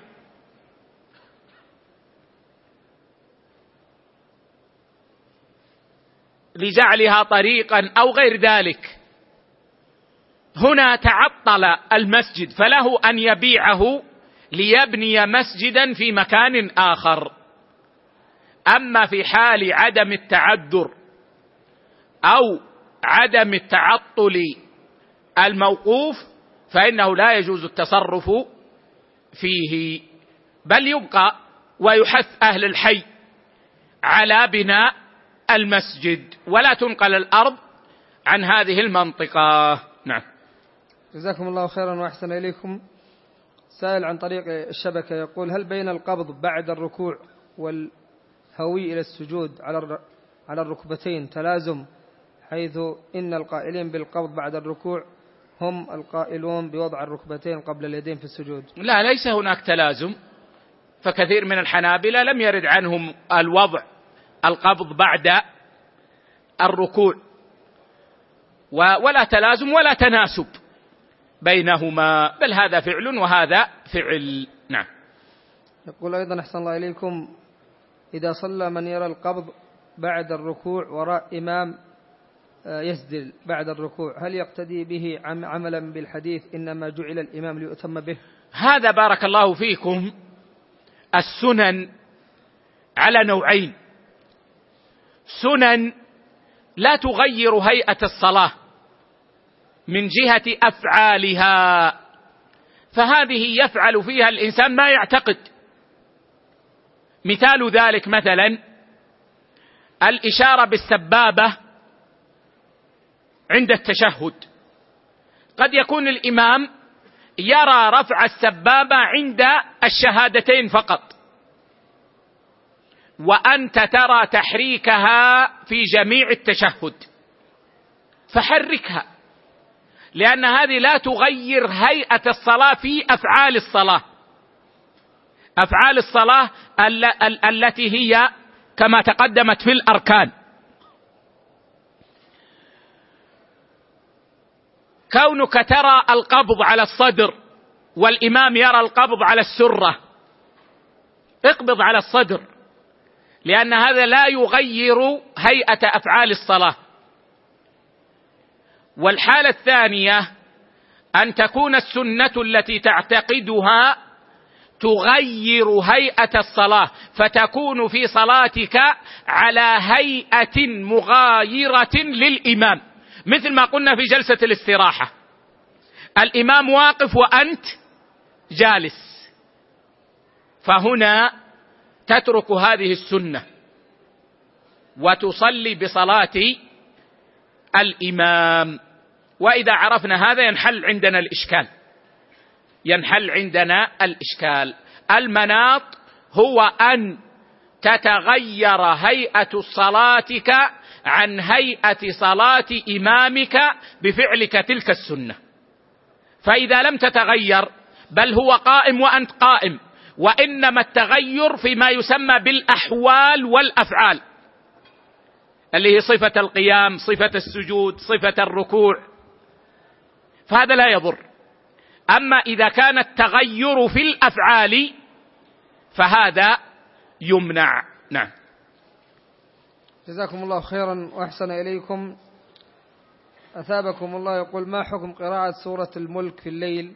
لجعلها طريقا أو غير ذلك. هنا تعطل المسجد، فله أن يبيعه ليبني مسجدا في مكان آخر. أما في حال عدم التعذر أو عدم التعطل الموقوف فإنه لا يجوز التصرف فيه، بل يبقى ويحث أهل الحي على بناء المسجد، ولا تنقل الأرض عن هذه المنطقة. نعم. جزاكم الله خيرا وأحسن إليكم. سائل عن طريق الشبكة يقول: هل بين القبض بعد الركوع والهوي إلى السجود على على الركبتين تلازم، حيث إن القائلين بالقبض بعد الركوع هم القائلون بوضع الركبتين قبل اليدين في السجود؟ لا، ليس هناك تلازم، فكثير من الحنابلة لم يرد عنهم الوضع القبض بعد الركوع، ولا تلازم ولا تناسب بينهما، بل هذا فعل وهذا فعل. نعم. يقول أيضا: أحسن الله إليكم، إذا صلى من يرى القبض بعد الركوع وراء إمام يسجد بعد الركوع، هل يقتدي به عملا بالحديث إنما جعل الإمام ليؤتم به؟ هذا بارك الله فيكم السنن على نوعين: سنن لا تغير هيئة الصلاة من جهة أفعالها، فهذه يفعل فيها الإنسان ما يعتقد. مثال ذلك مثلا الإشارة بالسبابة عند التشهد، قد يكون الإمام يرى رفع السبابة عند الشهادتين فقط، وأنت ترى تحريكها في جميع التشهد، فحركها، لأن هذه لا تغير هيئة الصلاة في أفعال الصلاة. أفعال الصلاة التي هي كما تقدمت في الأركان. كونك ترى القبض على الصدر والإمام يرى القبض على السرة، اقبض على الصدر، لأن هذا لا يغير هيئة أفعال الصلاة. والحالة الثانية أن تكون السنة التي تعتقدها تغير هيئة الصلاة، فتكون في صلاتك على هيئة مغايرة للإمام، مثل ما قلنا في جلسة الاستراحة، الإمام واقف وأنت جالس، فهنا تترك هذه السنة وتصلي بصلاة الإمام. وإذا عرفنا هذا ينحل عندنا الإشكال، ينحل عندنا الإشكال. المناط هو أن تتغير هيئة صلاتك عن هيئة صلاة إمامك بفعلك تلك السنة، فإذا لم تتغير بل هو قائم وأنت قائم، وإنما التغير فيما يسمى بالأحوال والأفعال، اللي هي صفة القيام، صفة السجود، صفة الركوع، فهذا لا يضر. أما إذا كان التغير في الأفعال فهذا يمنع. نعم. جزاكم الله خيرا وأحسن إليكم. أثابكم الله. يقول: ما حكم قراءة سورة الملك في الليل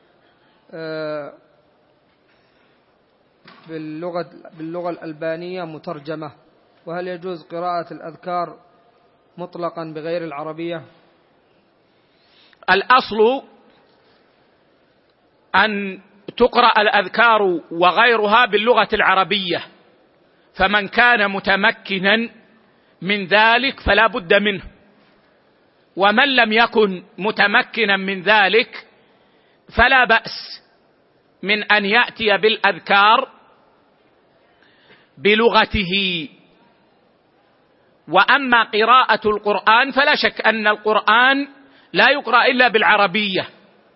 باللغة باللغة الألبانية مترجمة؟ وهل يجوز قراءة الأذكار مطلقا بغير العربية؟ الأصل أن تقرأ الأذكار وغيرها باللغة العربية، فمن كان متمكنا من ذلك فلا بد منه، ومن لم يكن متمكنا من ذلك فلا بأس من أن يأتي بالأذكار بلغته. وأما قراءة القرآن فلا شك أن القرآن لا يقرأ إلا بالعربية،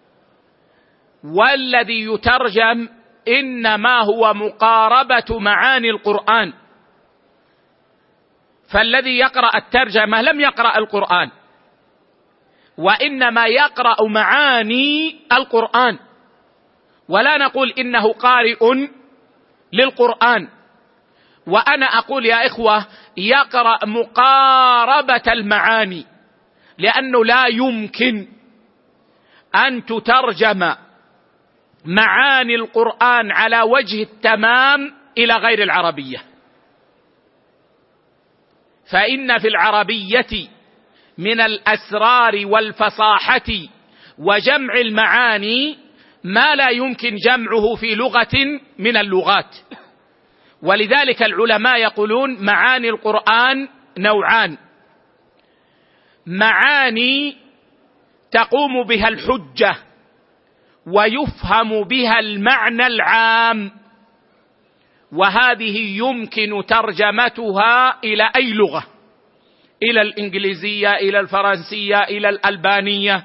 والذي يترجم إنما هو مقاربة معاني القرآن، فالذي يقرأ الترجمة لم يقرأ القرآن، وإنما يقرأ معاني القرآن، ولا نقول إنه قارئ للقرآن. وأنا أقول يا إخوة يقرأ مقاربة المعاني، لأنه لا يمكن أن تترجم معاني القرآن على وجه التمام إلى غير العربية، فإن في العربية من الأسرار والفصاحة وجمع المعاني ما لا يمكن جمعه في لغة من اللغات. ولذلك العلماء يقولون معاني القرآن نوعان: معاني تقوم بها الحجة ويفهم بها المعنى العام، وهذه يمكن ترجمتها إلى أي لغة، إلى الإنجليزية، إلى الفرنسية، إلى الألبانية.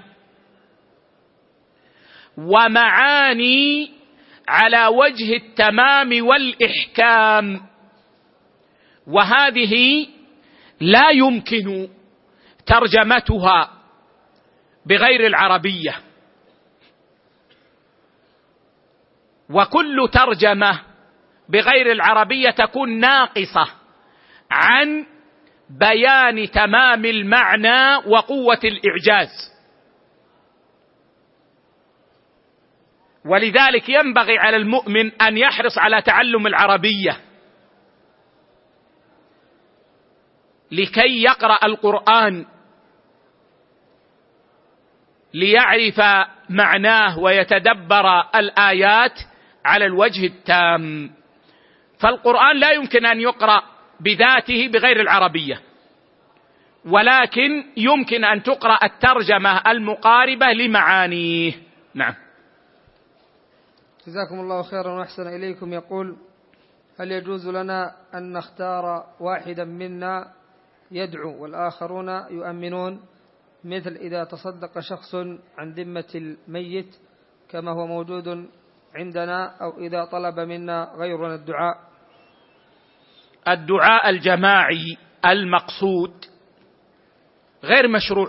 ومعاني على وجه التمام والإحكام، وهذه لا يمكن ترجمتها بغير العربية. وكل ترجمة بغير العربية تكون ناقصة عن بيان تمام المعنى وقوة الإعجاز. ولذلك ينبغي على المؤمن أن يحرص على تعلم العربية لكي يقرأ القرآن ليعرف معناه ويتدبر الآيات على الوجه التام. فالقرآن لا يمكن أن يقرأ بذاته بغير العربية، ولكن يمكن أن تقرأ الترجمة المقاربة لمعانيه. نعم. جزاكم الله خيرا وأحسن إليكم. يقول: هل يجوز لنا أن نختار واحدا منا يدعو والآخرون يؤمنون، مثل إذا تصدق شخص عن ذمة الميت كما هو موجود عندنا، أو إذا طلب منا غيرنا الدعاء؟ الدعاء الجماعي المقصود غير مشروع،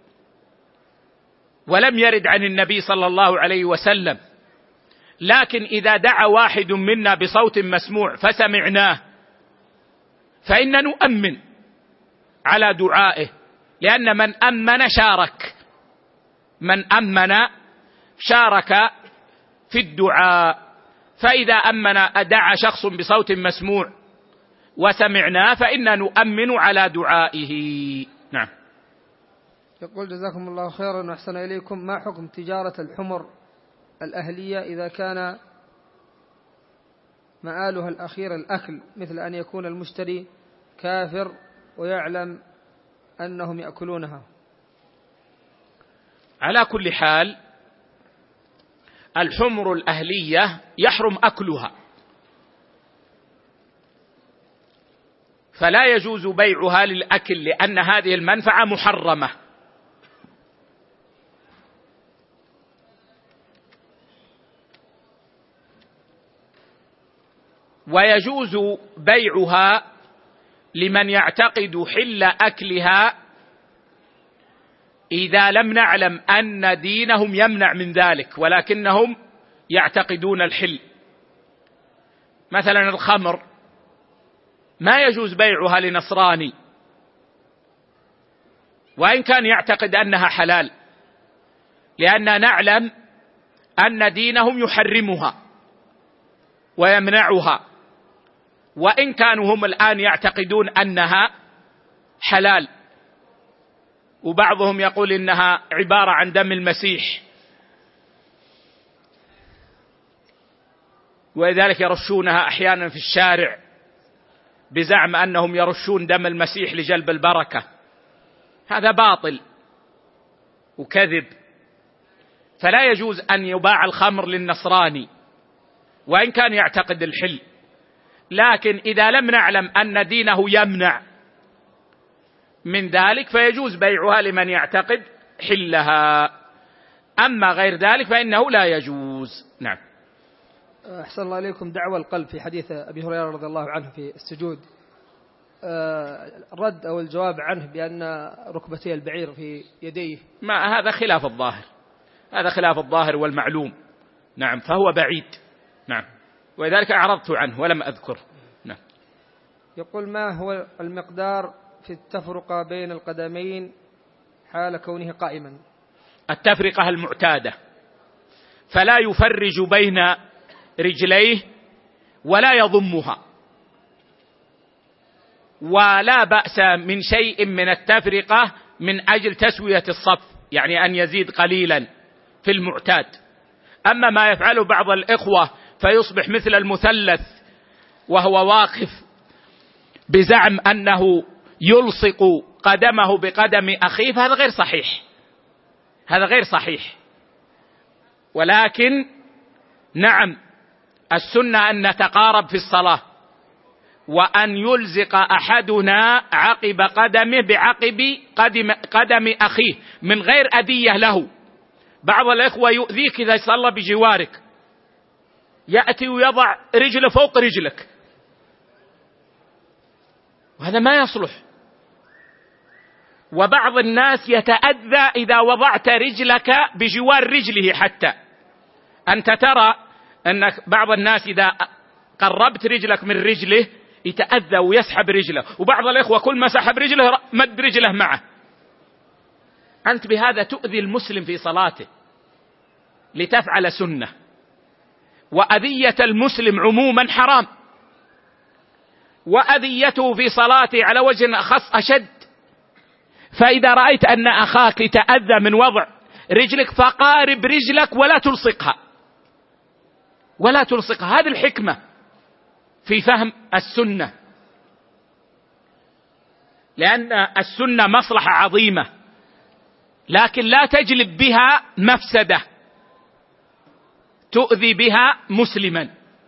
ولم يرد عن النبي صلى الله عليه وسلم. لكن إذا دعا واحد منا بصوت مسموع فسمعناه فإننا نؤمن على دعائه، لأن من أمن شارك، من أمن شارك في الدعاء. فإذا أمن دعا شخص بصوت مسموع وسمعناه فإننا نؤمن على دعائه. نعم. يقول: جزاكم الله خيرا وأحسن إليكم. ما حكم تجارة الحمر الأهلية إذا كان مآلها الأخير الأكل، مثل أن يكون المشتري كافر ويعلم أنهم يأكلونها؟ على كل حال الحمر الأهلية يحرم أكلها، فلا يجوز بيعها للأكل، لأن هذه المنفعة محرمة. ويجوز بيعها لمن يعتقد حل أكلها إذا لم نعلم أن دينهم يمنع من ذلك ولكنهم يعتقدون الحل. مثلا الخمر ما يجوز بيعها لنصراني وإن كان يعتقد أنها حلال، لأننا نعلم أن دينهم يحرمها ويمنعها، وإن كانوا هم الآن يعتقدون أنها حلال، وبعضهم يقول إنها عبارة عن دم المسيح، ولذلك يرشونها أحيانا في الشارع بزعم أنهم يرشون دم المسيح لجلب البركة. هذا باطل وكذب، فلا يجوز أن يباع الخمر للنصراني وإن كان يعتقد الحل، لكن إذا لم نعلم أن دينه يمنع من ذلك فيجوز بيعها لمن يعتقد حلها، أما غير ذلك فإنه لا يجوز. نعم. أحسن الله إليكم. دعوى القلب في حديث أبي هريرة رضي الله عنه في السجود، الرد أو الجواب عنه بأن ركبتي البعير في يديه، ما هذا خلاف الظاهر، هذا خلاف الظاهر والمعلوم. نعم، فهو بعيد. نعم، ولذلك أعرضت عنه ولم أذكر. نعم. يقول: ما هو المقدار في التفرقة بين القدمين حال كونه قائما؟ التفرقة المعتادة، فلا يفرج بين رجليه ولا يضمها، ولا بأس من شيء من التفرقة من أجل تسوية الصف، يعني أن يزيد قليلا في المعتاد. أما ما يفعله بعض الإخوة فيصبح مثل المثلث وهو واقف بزعم أنه يلصق قدمه بقدم أخيه، فهذا غير صحيح، هذا غير صحيح. ولكن نعم، السنة أن نتقارب في الصلاة، وأن يلزق أحدنا عقب قدمه بعقب قدم, قدم أخيه من غير أذية له. بعض الإخوة يؤذيك إذا صلى بجوارك، يأتي ويضع رجله فوق رجلك، وهذا ما يصلح. وبعض الناس يتأذى إذا وضعت رجلك بجوار رجله، حتى أنت ترى أن بعض الناس إذا قربت رجلك من رجله يتأذى ويسحب رجله، وبعض الإخوة كل ما سحب رجله مد رجله معه. أنت بهذا تؤذي المسلم في صلاته لتفعل سنة، وأذية المسلم عموما حرام، وأذيته في صلاته على وجه أخص أشد. فإذا رأيت أن أخاك يتأذى من وضع رجلك فقارب رجلك ولا تلصقها، ولا تلصقها. هذه الحكمة في فهم السنة، لأن السنة مصلحة عظيمة، لكن لا تجلب بها مفسدة تؤذي بها مسلما.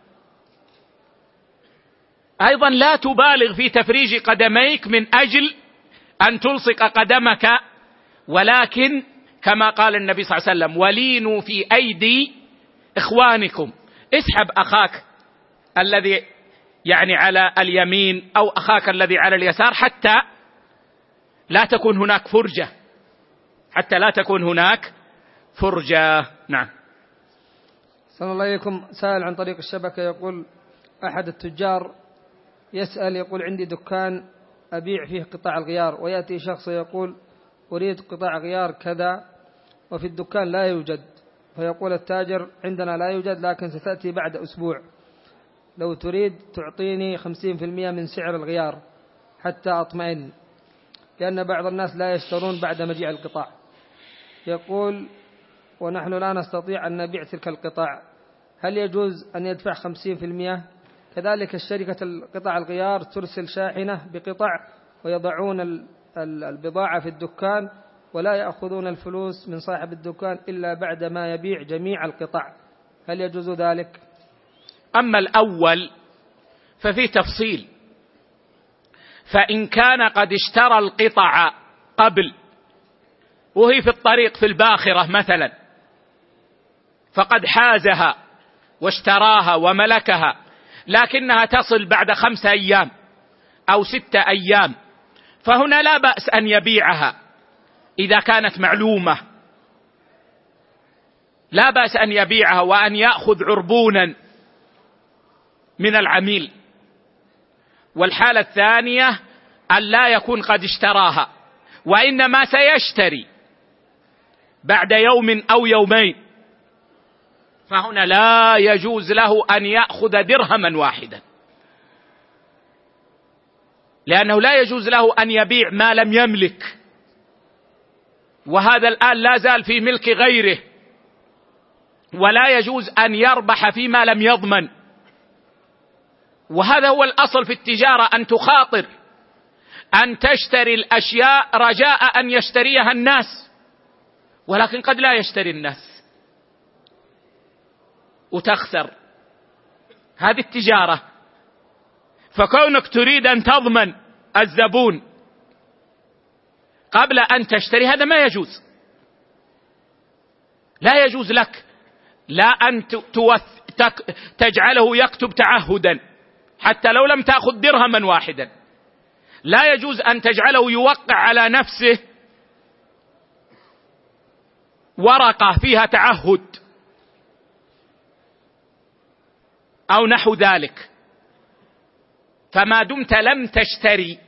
أيضا لا تبالغ في تفريج قدميك من أجل أن تلصق قدمك، ولكن كما قال النبي صلى الله عليه وسلم: ولينوا في أيدي إخوانكم. اسحب أخاك الذي يعني على اليمين أو أخاك الذي على اليسار حتى لا تكون هناك فرجة، حتى لا تكون هناك فرجة. نعم. صلى الله عليكم. سائل عن طريق الشبكة يقول: أحد التجار يسأل يقول: عندي دكان أبيع فيه قطع الغيار، ويأتي شخص يقول: أريد قطع غيار كذا، وفي الدكان لا يوجد، فيقول التاجر: عندنا لا يوجد لكن ستأتي بعد أسبوع، لو تريد تعطيني خمسين بالمئة من سعر الغيار حتى أطمئن، لأن بعض الناس لا يشترون بعد مجيء القطع. يقول: ونحن لا نستطيع أن نبيع تلك القطع، هل يجوز أن يدفع خمسين بالمئة؟ كذلك الشركة القطع الغيار ترسل شاحنة بقطع ويضعون البضاعة في الدكان ولا يأخذون الفلوس من صاحب الدكان إلا بعد ما يبيع جميع القطع، هل يجوز ذلك؟ أما الأول ففي تفصيل، فإن كان قد اشترى القطع قبل وهي في الطريق في الباخرة مثلا، فقد حازها واشتراها وملكها، لكنها تصل بعد خمسة أيام أو ستة أيام، فهنا لا بأس أن يبيعها إذا كانت معلومة، لا بأس أن يبيعها وأن يأخذ عربونا من العميل. والحالة الثانية أن لا يكون قد اشتراها وإنما سيشتري بعد يوم أو يومين، فهنا لا يجوز له أن يأخذ درهما واحدا، لأنه لا يجوز له أن يبيع ما لم يملك، وهذا الآن لا زال في ملك غيره، ولا يجوز أن يربح فيما لم يضمن. وهذا هو الأصل في التجارة، أن تخاطر، أن تشتري الأشياء رجاء أن يشتريها الناس، ولكن قد لا يشتري الناس وتخسر. هذه التجارة. فكونك تريد أن تضمن الزبون قبل أن تشتري هذا ما يجوز، لا يجوز لك لا أن تجعله يكتب تعهدا حتى لو لم تأخذ درهما واحدا، لا يجوز أن تجعله يوقع على نفسه ورقة فيها تعهد أو نحو ذلك. فما دمت لم تشتري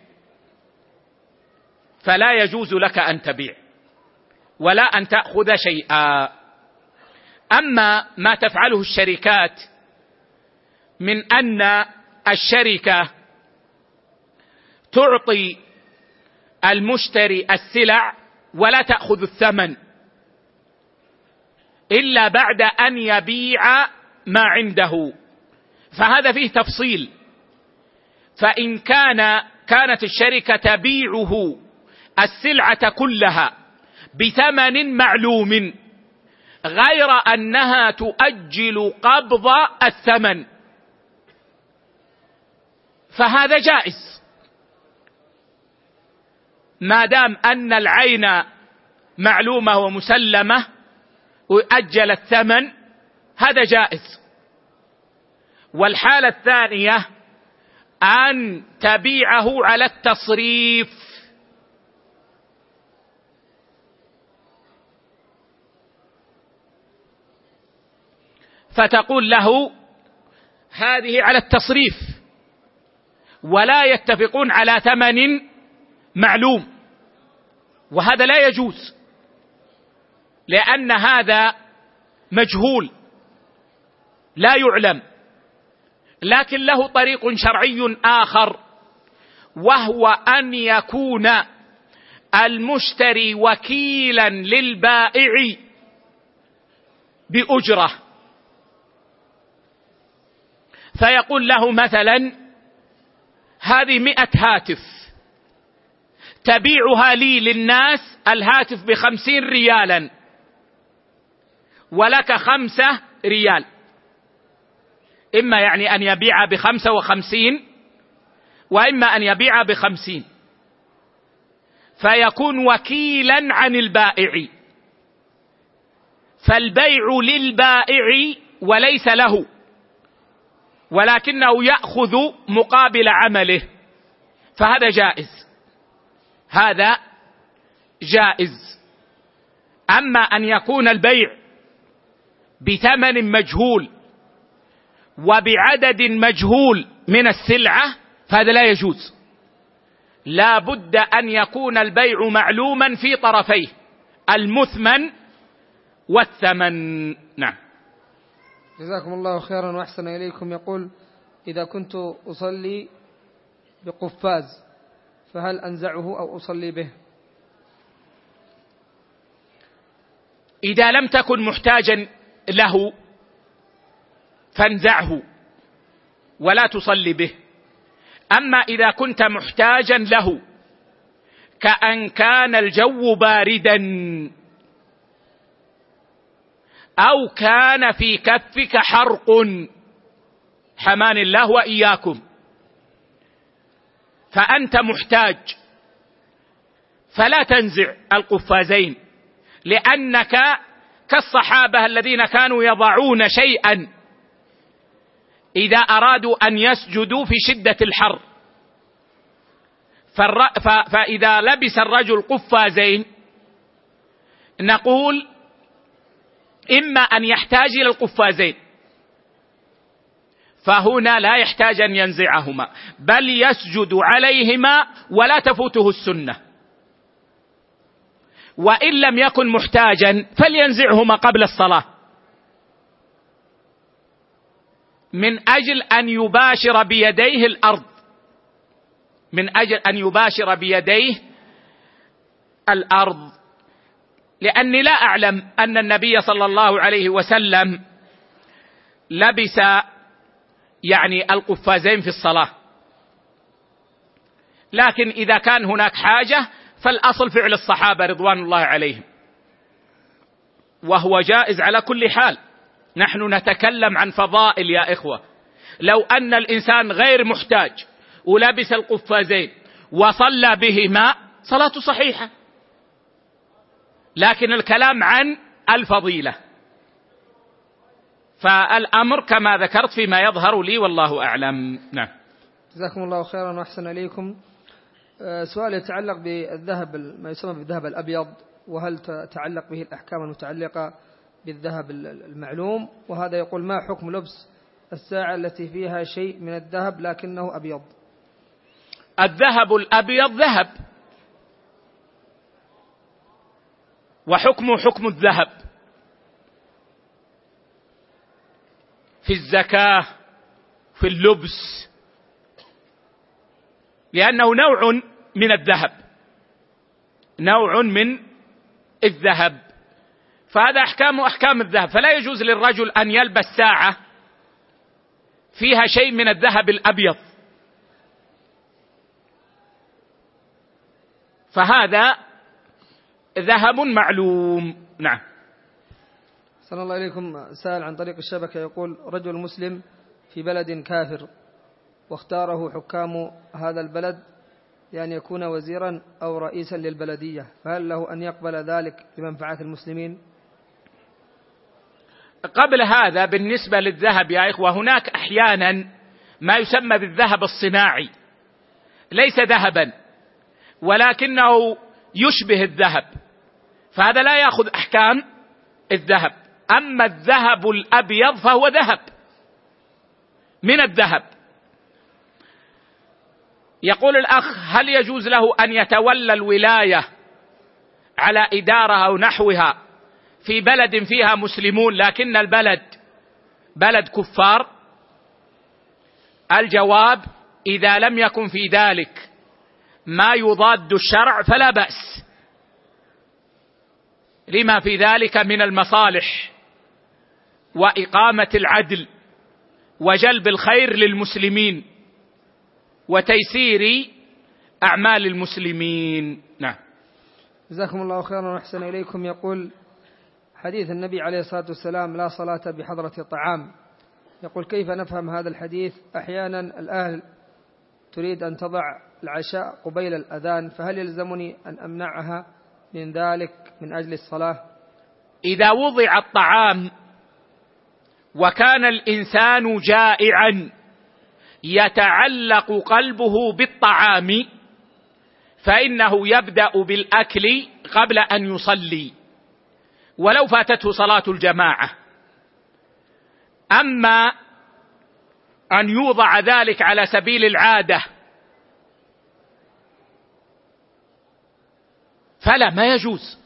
فلا يجوز لك أن تبيع ولا أن تأخذ شيئا. أما ما تفعله الشركات من أن الشركة تعطي المشتري السلع ولا تأخذ الثمن إلا بعد أن يبيع ما عنده، فهذا فيه تفصيل. فإن كان كانت الشركة تبيعه السلعة كلها بثمن معلوم غير أنها تؤجل قبض الثمن فهذا جائز، ما دام أن العين معلومة ومسلمة وأجل الثمن هذا جائز. والحالة الثانية أن تبيعه على التصريف، فتقول له هذه على التصريف ولا يتفقون على ثمن معلوم، وهذا لا يجوز لأن هذا مجهول لا يعلم. لكن له طريق شرعي آخر، وهو أن يكون المشتري وكيلا للبائع بأجرة، فيقول له مثلا هذه مئة هاتف تبيعها لي للناس الهاتف بخمسين ريالا ولك خمسة ريال، إما يعني أن يبيع بخمسة وخمسين وإما أن يبيع بخمسين، فيكون وكيلا عن البائع، فالبيع للبائع وليس له، ولكنه يأخذ مقابل عمله، فهذا جائز، هذا جائز. أما أن يكون البيع بثمن مجهول وبعدد مجهول من السلعة فهذا لا يجوز، لا بد أن يكون البيع معلوما في طرفيه المثمن والثمن. نعم. جزاكم الله خيرا وأحسن إليكم. يقول إذا كنت أصلي بقفاز فهل أنزعه أو أصلي به؟ إذا لم تكن محتاجا له فانزعه ولا تصلي به. أما إذا كنت محتاجا له كأن كان الجو باردا أو كان في كفك حرق، حمان الله وإياكم، فأنت محتاج فلا تنزع القفازين، لأنك كالصحابة الذين كانوا يضعون شيئا إذا أرادوا أن يسجدوا في شدة الحر، فإذا لبس الرجل قفازين نقول إما أن يحتاج إلى القفازين، فهنا لا يحتاج أن ينزعهما، بل يسجد عليهما ولا تفوته السنة. وإن لم يكن محتاجا فلينزعهما قبل الصلاة، من أجل أن يباشر بيديه الأرض، من أجل أن يباشر بيديه الأرض، لأني لا أعلم أن النبي صلى الله عليه وسلم لبس يعني القفازين في الصلاة، لكن إذا كان هناك حاجة فالأصل فعل الصحابة رضوان الله عليهم، وهو جائز على كل حال. نحن نتكلم عن فضائل يا إخوة، لو أن الإنسان غير محتاج ولبس القفازين وصلى بهما صلاته صحيحة، لكن الكلام عن الفضيلة، فالأمر كما ذكرت فيما يظهر لي والله أعلم. نعم. جزاكم الله خيرا وأحسن إليكم. سؤال يتعلق بالذهب، ما يسمى بالذهب الأبيض، وهل تتعلق به الأحكام المتعلقة بالذهب المعلوم؟ وهذا يقول: ما حكم لبس الساعة التي فيها شيء من الذهب لكنه أبيض؟ الذهب الأبيض ذهب، وحكمه حكم الذهب في الزكاة في اللبس، لأنه نوع من الذهب، نوع من الذهب، فهذا أحكامه أحكام الذهب. فلا يجوز للرجل أن يلبس ساعة فيها شيء من الذهب الأبيض، فهذا ذهب معلوم. نعم. صلى الله عليكم. سائل عن طريق الشبكة يقول: رجل مسلم في بلد كافر واختاره حكام هذا البلد لأن يكون وزيرا أو رئيسا للبلدية، فهل له أن يقبل ذلك لمنفعة المسلمين؟ قبل هذا بالنسبة للذهب يا إخوة، هناك أحيانا ما يسمى بالذهب الصناعي، ليس ذهبا ولكنه يشبه الذهب، فهذا لا يأخذ أحكام الذهب. أما الذهب الأبيض فهو ذهب من الذهب. يقول الأخ: هل يجوز له أن يتولى الولاية على إدارة أو نحوها في بلد فيها مسلمون لكن البلد بلد كفار؟ الجواب: إذا لم يكن في ذلك ما يضاد الشرع فلا بأس، لما في ذلك من المصالح وإقامة العدل وجلب الخير للمسلمين وتيسير أعمال المسلمين. نعم. جزاكم الله خيرا وأحسن إليكم. يقول: حديث النبي عليه الصلاة والسلام: لا صلاة بحضرة الطعام، يقول: كيف نفهم هذا الحديث؟ أحيانا الأهل تريد أن تضع العشاء قبيل الأذان، فهل يلزمني أن أمنعها من ذلك من أجل الصلاة؟ إذا وضع الطعام وكان الإنسان جائعا يتعلق قلبه بالطعام فإنه يبدأ بالأكل قبل أن يصلي ولو فاتته صلاة الجماعة. أما أن يوضع ذلك على سبيل العادة فلا، ما يجوز.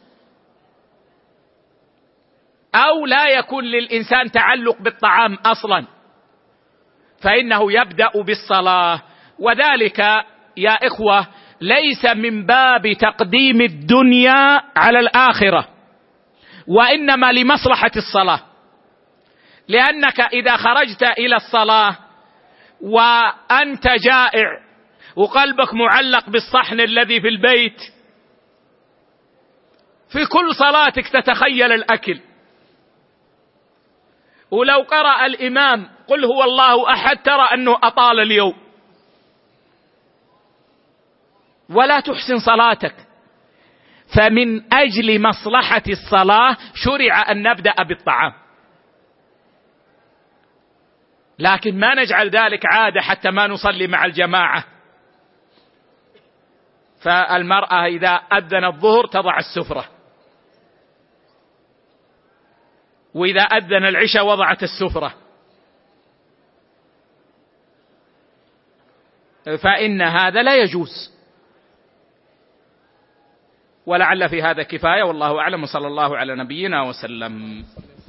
أو لا يكون للإنسان تعلق بالطعام أصلا فإنه يبدأ بالصلاة، وذلك يا إخوة ليس من باب تقديم الدنيا على الآخرة، وإنما لمصلحة الصلاة، لأنك إذا خرجت إلى الصلاة وأنت جائع وقلبك معلق بالصحن الذي في البيت، في كل صلاتك تتخيل الأكل، ولو قرأ الإمام قل هو الله أحد ترى أنه أطال اليوم ولا تحسن صلاتك. فمن أجل مصلحة الصلاة شرع أن نبدأ بالطعام، لكن ما نجعل ذلك عادة حتى ما نصلي مع الجماعة. فالمرأة إذا أذن الظهر تضع السفرة، وإذا أذن العشاء وضعت السفرة، فإن هذا لا يجوز. ولعل في هذا كفاية، والله أعلم، وصلى الله على نبينا وسلم.